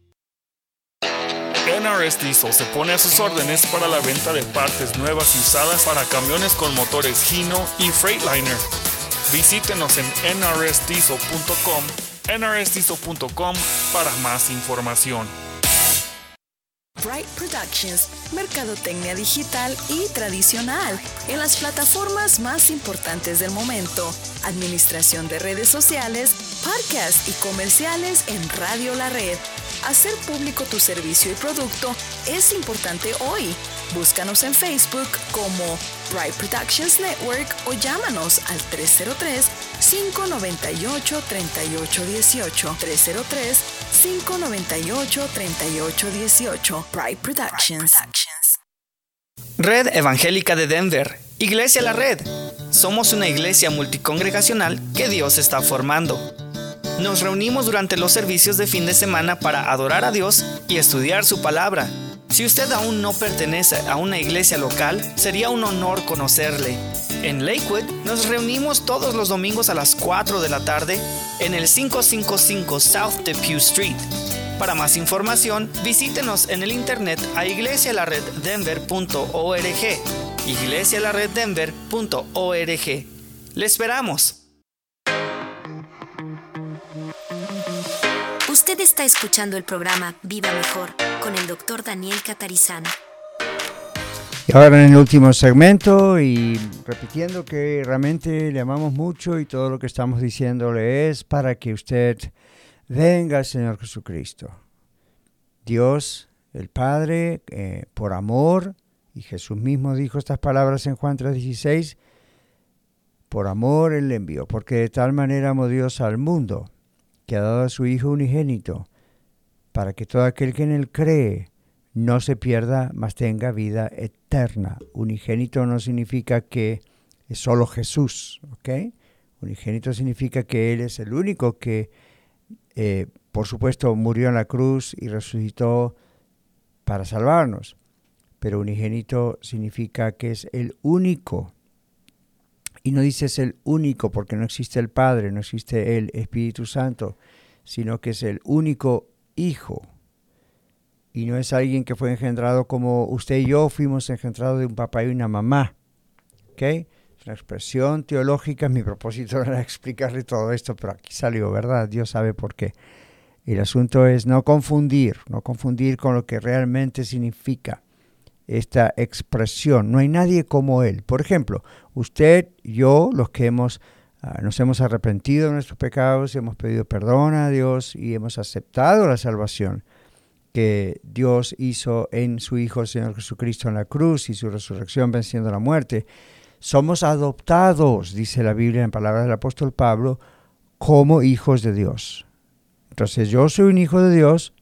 N R S Diesel se pone a sus órdenes para la venta de partes nuevas y usadas para camiones con motores Hino y Freightliner. Visítenos en N R S diesel punto com, N R S diesel punto com para más información. Bright Productions, mercadotecnia digital y tradicional en las plataformas más importantes del momento, administración de redes sociales, podcasts y comerciales en Radio La Red. Hacer público tu servicio y producto es importante hoy. Búscanos en Facebook como Bright Productions Network o llámanos al tres cero tres, cinco nueve ocho, tres ocho uno ocho. tres cero tres, cinco nueve ocho, tres ocho uno ocho. Bright Productions. Red Evangélica de Denver, Iglesia La Red. Somos una iglesia multicongregacional que Dios está formando. Nos reunimos durante los servicios de fin de semana para adorar a Dios y estudiar su palabra. Si usted aún no pertenece a una iglesia local, sería un honor conocerle. En Lakewood nos reunimos todos los domingos a las cuatro de la tarde en el quinientos cincuenta y cinco South Depew Street. Para más información, visítenos en el internet a iglesia la red denver punto org, iglesia la red denver punto org. ¡Le esperamos! Usted está escuchando el programa Viva Mejor con el doctor Daniel Catarizano. Y ahora en el último segmento, y repitiendo que realmente le amamos mucho y todo lo que estamos diciéndole es para que usted venga al Señor Jesucristo. Dios, el Padre, eh, por amor, y Jesús mismo dijo estas palabras en Juan tres dieciséis, por amor Él le envió, porque de tal manera amó Dios al mundo, que ha dado a su Hijo unigénito, para que todo aquel que en Él cree no se pierda, mas tenga vida eterna. Unigénito no significa que es solo Jesús, ¿ok? Unigénito significa que Él es el único que, eh, por supuesto, murió en la cruz y resucitó para salvarnos. Pero unigénito significa que es el único. Y no dice es el único porque no existe el Padre, no existe el Espíritu Santo, sino que es el único Hijo. Y no es alguien que fue engendrado como usted y yo fuimos engendrados de un papá y una mamá. ¿Ok? Es una expresión teológica. Mi propósito era explicarle todo esto, pero aquí salió, ¿verdad? Dios sabe por qué. El asunto es no confundir, no confundir con lo que realmente significa esta expresión. No hay nadie como Él. Por ejemplo, usted, yo, los que hemos, uh, nos hemos arrepentido de nuestros pecados, hemos pedido perdón a Dios y hemos aceptado la salvación que Dios hizo en su Hijo, el Señor Jesucristo, en la cruz y su resurrección venciendo la muerte. Somos adoptados, dice la Biblia en palabras del apóstol Pablo, como hijos de Dios. Entonces yo soy un hijo de Dios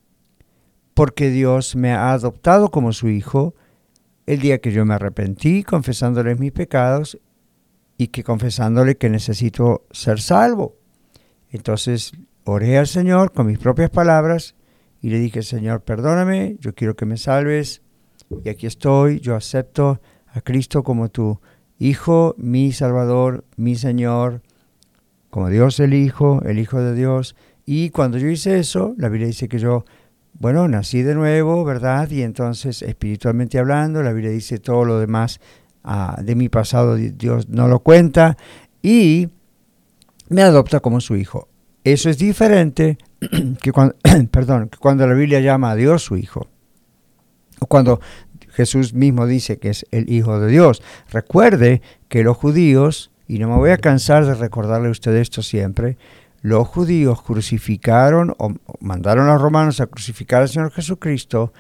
porque Dios me ha adoptado como su hijo el día que yo me arrepentí, confesándole mis pecados y que confesándole que necesito ser salvo. Entonces oré al Señor con mis propias palabras y le dije, Señor, perdóname, yo quiero que me salves y aquí estoy, yo acepto a Cristo como tu Hijo, mi Salvador, mi Señor, como Dios el Hijo, el Hijo de Dios. Y cuando yo hice eso, la Biblia dice que yo, bueno, nací de nuevo, ¿verdad? Y entonces, espiritualmente hablando, la Biblia dice todo lo demás uh, de mi pasado, Dios no lo cuenta, y me adopta como su hijo. Eso es diferente que cuando, perdón, que cuando la Biblia llama a Dios su hijo, o cuando Jesús mismo dice que es el Hijo de Dios. Recuerde que los judíos, y no me voy a cansar de recordarle a usted esto siempre, los judíos crucificaron o mandaron a los romanos a crucificar al Señor Jesucristo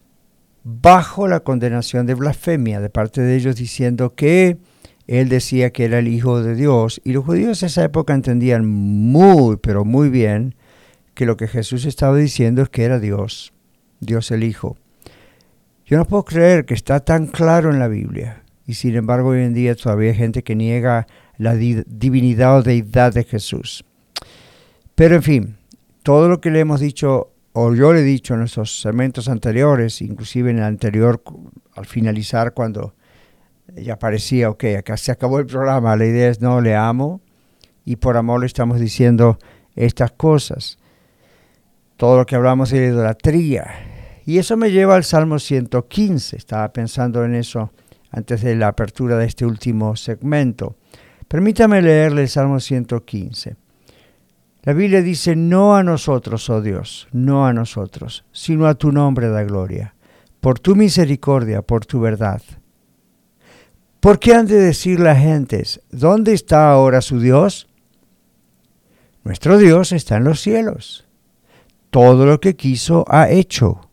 bajo la condenación de blasfemia de parte de ellos, diciendo que Él decía que era el Hijo de Dios. Y los judíos en esa época entendían muy, pero muy bien que lo que Jesús estaba diciendo es que era Dios, Dios el Hijo. Yo no puedo creer que está tan claro en la Biblia. Y sin embargo hoy en día todavía hay gente que niega la di- divinidad o deidad de Jesús. Pero en fin, todo lo que le hemos dicho, o yo le he dicho en nuestros segmentos anteriores, inclusive en el anterior, al finalizar, cuando ya parecía, ok, acá se acabó el programa, la idea es, no, le amo, y por amor le estamos diciendo estas cosas. Todo lo que hablamos de la idolatría. Y eso me lleva al Salmo ciento quince, estaba pensando en eso antes de la apertura de este último segmento. Permítame leerle el Salmo ciento quince. La Biblia dice, no a nosotros, oh Dios, no a nosotros, sino a tu nombre da gloria, por tu misericordia, por tu verdad. ¿Por qué han de decir las gentes, ¿dónde está ahora su Dios? Nuestro Dios está en los cielos. Todo lo que quiso ha hecho.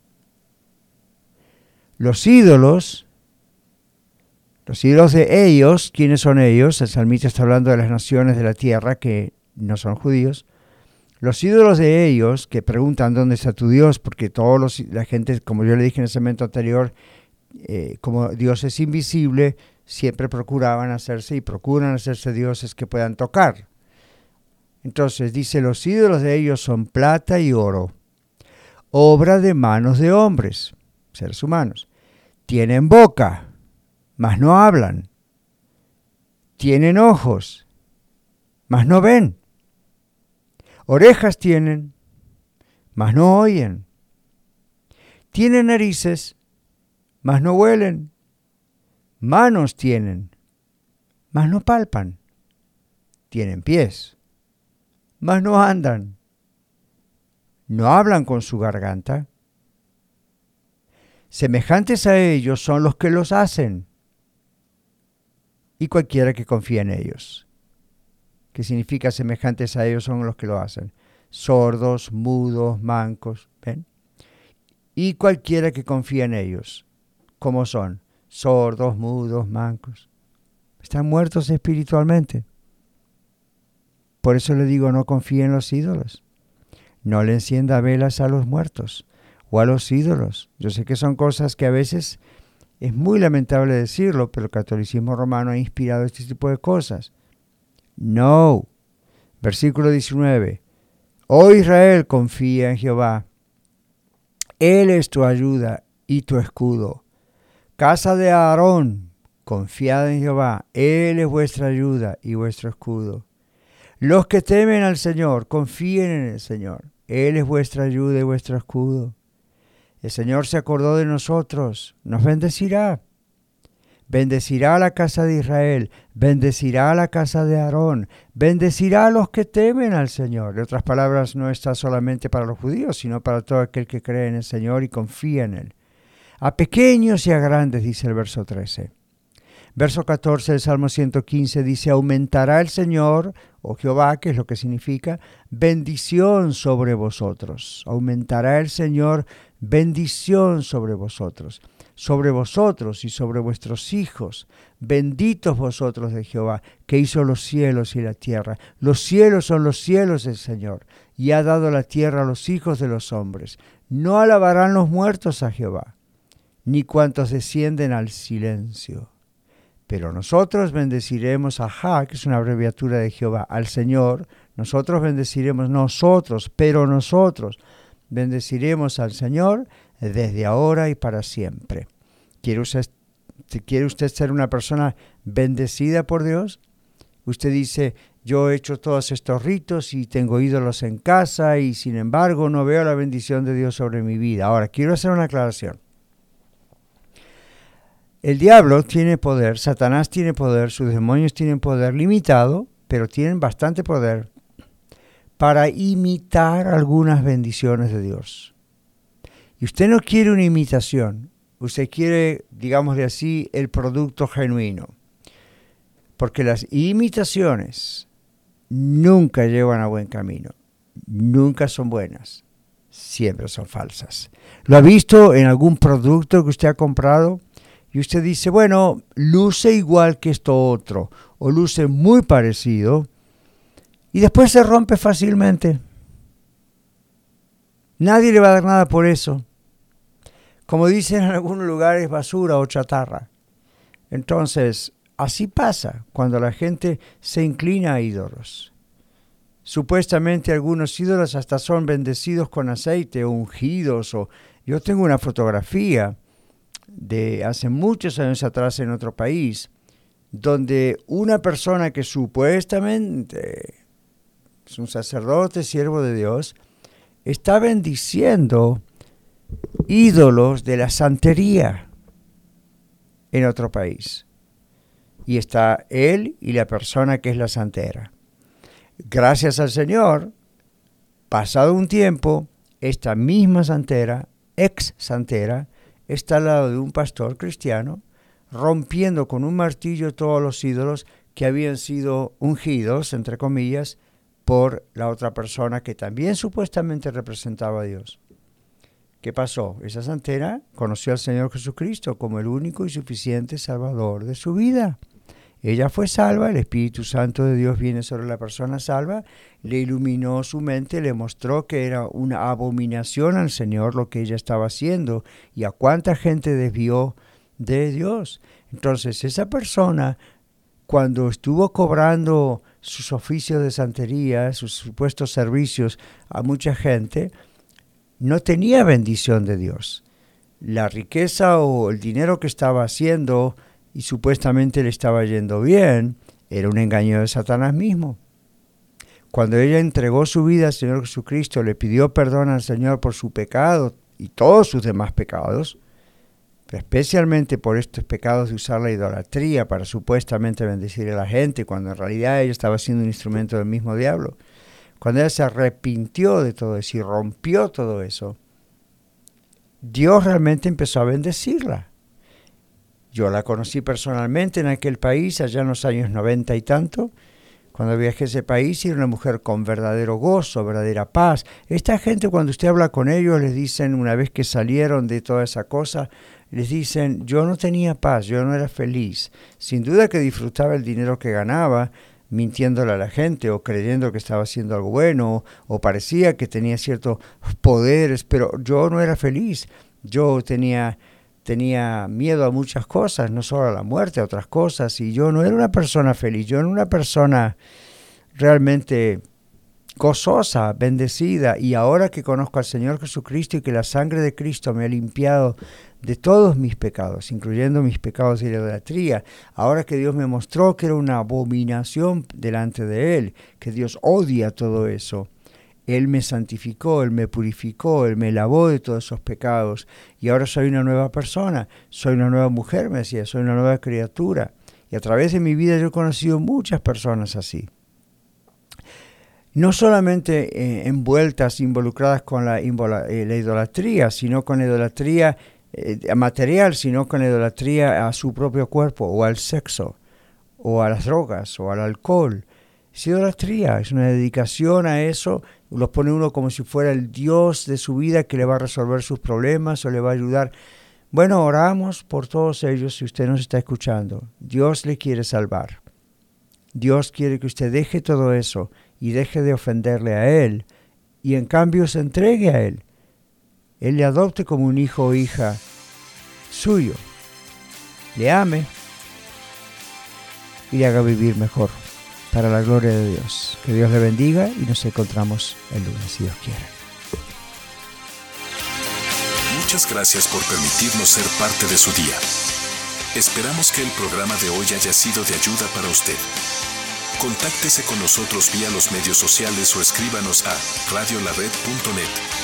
Los ídolos, los ídolos de ellos, ¿quiénes son ellos? El salmista está hablando de las naciones de la tierra que no son judíos. Los ídolos de ellos que preguntan dónde está tu Dios, porque todos los, la gente, como yo le dije en el segmento anterior, eh, como Dios es invisible, siempre procuraban hacerse y procuran hacerse dioses que puedan tocar. Entonces dice, los ídolos de ellos son plata y oro, obra de manos de hombres, seres humanos. Tienen boca, mas no hablan. Tienen ojos, mas no ven. Orejas tienen, mas no oyen. Tienen narices, mas no huelen. Manos tienen, mas no palpan. Tienen pies, mas no andan. No hablan con su garganta. Semejantes a ellos son los que los hacen, y cualquiera que confía en ellos. ¿Qué significa semejantes a ellos son los que lo hacen? Sordos, mudos, mancos, ¿ven? Y cualquiera que confía en ellos. ¿Cómo son? Sordos, mudos, mancos. Están muertos espiritualmente. Por eso le digo, no confíe en los ídolos. No le encienda velas a los muertos o a los ídolos. Yo sé que son cosas que a veces es muy lamentable decirlo, pero el catolicismo romano ha inspirado este tipo de cosas. No. Versículo diecinueve. Oh Israel, confía en Jehová. Él es tu ayuda y tu escudo. Casa de Aarón, confiad en Jehová. Él es vuestra ayuda y vuestro escudo. Los que temen al Señor, confíen en el Señor. Él es vuestra ayuda y vuestro escudo. El Señor se acordó de nosotros, nos bendecirá. Bendecirá a la casa de Israel, bendecirá a la casa de Aarón, bendecirá a los que temen al Señor. En otras palabras, no está solamente para los judíos, sino para todo aquel que cree en el Señor y confía en Él. A pequeños y a grandes, dice el verso trece. Verso catorce del Salmo ciento quince dice, aumentará el Señor, o Jehová, que es lo que significa, bendición sobre vosotros. Aumentará el Señor bendición sobre vosotros. Sobre vosotros y sobre vuestros hijos. Benditos vosotros de Jehová, que hizo los cielos y la tierra. Los cielos son los cielos del Señor, y ha dado la tierra a los hijos de los hombres. No alabarán los muertos a Jehová, ni cuantos descienden al silencio. Pero nosotros bendeciremos a Jah, que es una abreviatura de Jehová, al Señor. Nosotros bendeciremos, nosotros, pero nosotros bendeciremos al Señor desde ahora y para siempre. ¿Quiere usted, ¿Quiere usted ser una persona bendecida por Dios? Usted dice, yo he hecho todos estos ritos y tengo ídolos en casa y sin embargo no veo la bendición de Dios sobre mi vida. Ahora, quiero hacer una aclaración. El diablo tiene poder, Satanás tiene poder, sus demonios tienen poder limitado, pero tienen bastante poder para imitar algunas bendiciones de Dios. Y usted no quiere una imitación, usted quiere, digámosle así, el producto genuino. Porque las imitaciones nunca llevan a buen camino, nunca son buenas, siempre son falsas. ¿Lo ha visto en algún producto que usted ha comprado? Y usted dice, bueno, luce igual que esto otro, o luce muy parecido, y después se rompe fácilmente. Nadie le va a dar nada por eso. Como dicen en algunos lugares, basura o chatarra. Entonces, así pasa cuando la gente se inclina a ídolos. Supuestamente algunos ídolos hasta son bendecidos con aceite o ungidos. O yo tengo una fotografía de hace muchos años atrás en otro país, donde una persona que supuestamente es un sacerdote, siervo de Dios, está bendiciendo ídolos de la santería en otro país. Y está él y la persona que es la santera. Gracias al Señor, pasado un tiempo, esta misma santera, ex santera, está al lado de un pastor cristiano, rompiendo con un martillo todos los ídolos que habían sido ungidos, entre comillas, por la otra persona que también supuestamente representaba a Dios. ¿Qué pasó? Esa santera conoció al Señor Jesucristo como el único y suficiente Salvador de su vida. Ella fue salva, el Espíritu Santo de Dios viene sobre la persona salva, le iluminó su mente, le mostró que era una abominación al Señor lo que ella estaba haciendo y a cuánta gente desvió de Dios. Entonces esa persona, cuando estuvo cobrando sus oficios de santería, sus supuestos servicios a mucha gente, no tenía bendición de Dios. La riqueza o el dinero que estaba haciendo y supuestamente le estaba yendo bien, era un engaño de Satanás mismo. Cuando ella entregó su vida al Señor Jesucristo, le pidió perdón al Señor por su pecado y todos sus demás pecados, especialmente por estos pecados de usar la idolatría para supuestamente bendecir a la gente, cuando en realidad ella estaba siendo un instrumento del mismo diablo. Cuando ella se arrepintió de todo eso y rompió todo eso, Dios realmente empezó a bendecirla. Yo la conocí personalmente en aquel país, allá en los años noventa y tanto. Cuando viajé a ese país, era una mujer con verdadero gozo, verdadera paz. Esta gente, cuando usted habla con ellos, les dicen, una vez que salieron de toda esa cosa, les dicen, yo no tenía paz, yo no era feliz. Sin duda que disfrutaba el dinero que ganaba, mintiéndole a la gente o creyendo que estaba haciendo algo bueno, o, o parecía que tenía ciertos poderes, pero yo no era feliz. Yo tenía, tenía miedo a muchas cosas, no solo a la muerte, a otras cosas, y yo no era una persona feliz, yo era una persona realmente gozosa, bendecida, y ahora que conozco al Señor Jesucristo y que la sangre de Cristo me ha limpiado de todos mis pecados, incluyendo mis pecados de idolatría, ahora que Dios me mostró que era una abominación delante de Él, que Dios odia todo eso, Él me santificó, Él me purificó, Él me lavó de todos esos pecados, y ahora soy una nueva persona, soy una nueva mujer, me decía, soy una nueva criatura, y a través de mi vida yo he conocido muchas personas así. No solamente eh, envueltas, involucradas con la, eh, la idolatría, sino con la idolatría eh, material, sino con la idolatría a su propio cuerpo, o al sexo, o a las drogas, o al alcohol. Es idolatría, es una dedicación a eso, los pone uno como si fuera el Dios de su vida que le va a resolver sus problemas o le va a ayudar. Bueno, oramos por todos ellos si usted nos está escuchando. Dios le quiere salvar. Dios quiere que usted deje todo eso y deje de ofenderle a Él, y en cambio se entregue a Él. Él le adopte como un hijo o hija suyo, le ame y le haga vivir mejor, para la gloria de Dios. Que Dios le bendiga y nos encontramos el lunes, si Dios quiere. Muchas gracias por permitirnos ser parte de su día. Esperamos que el programa de hoy haya sido de ayuda para usted. Contáctese con nosotros vía los medios sociales o escríbanos a radio la red punto net.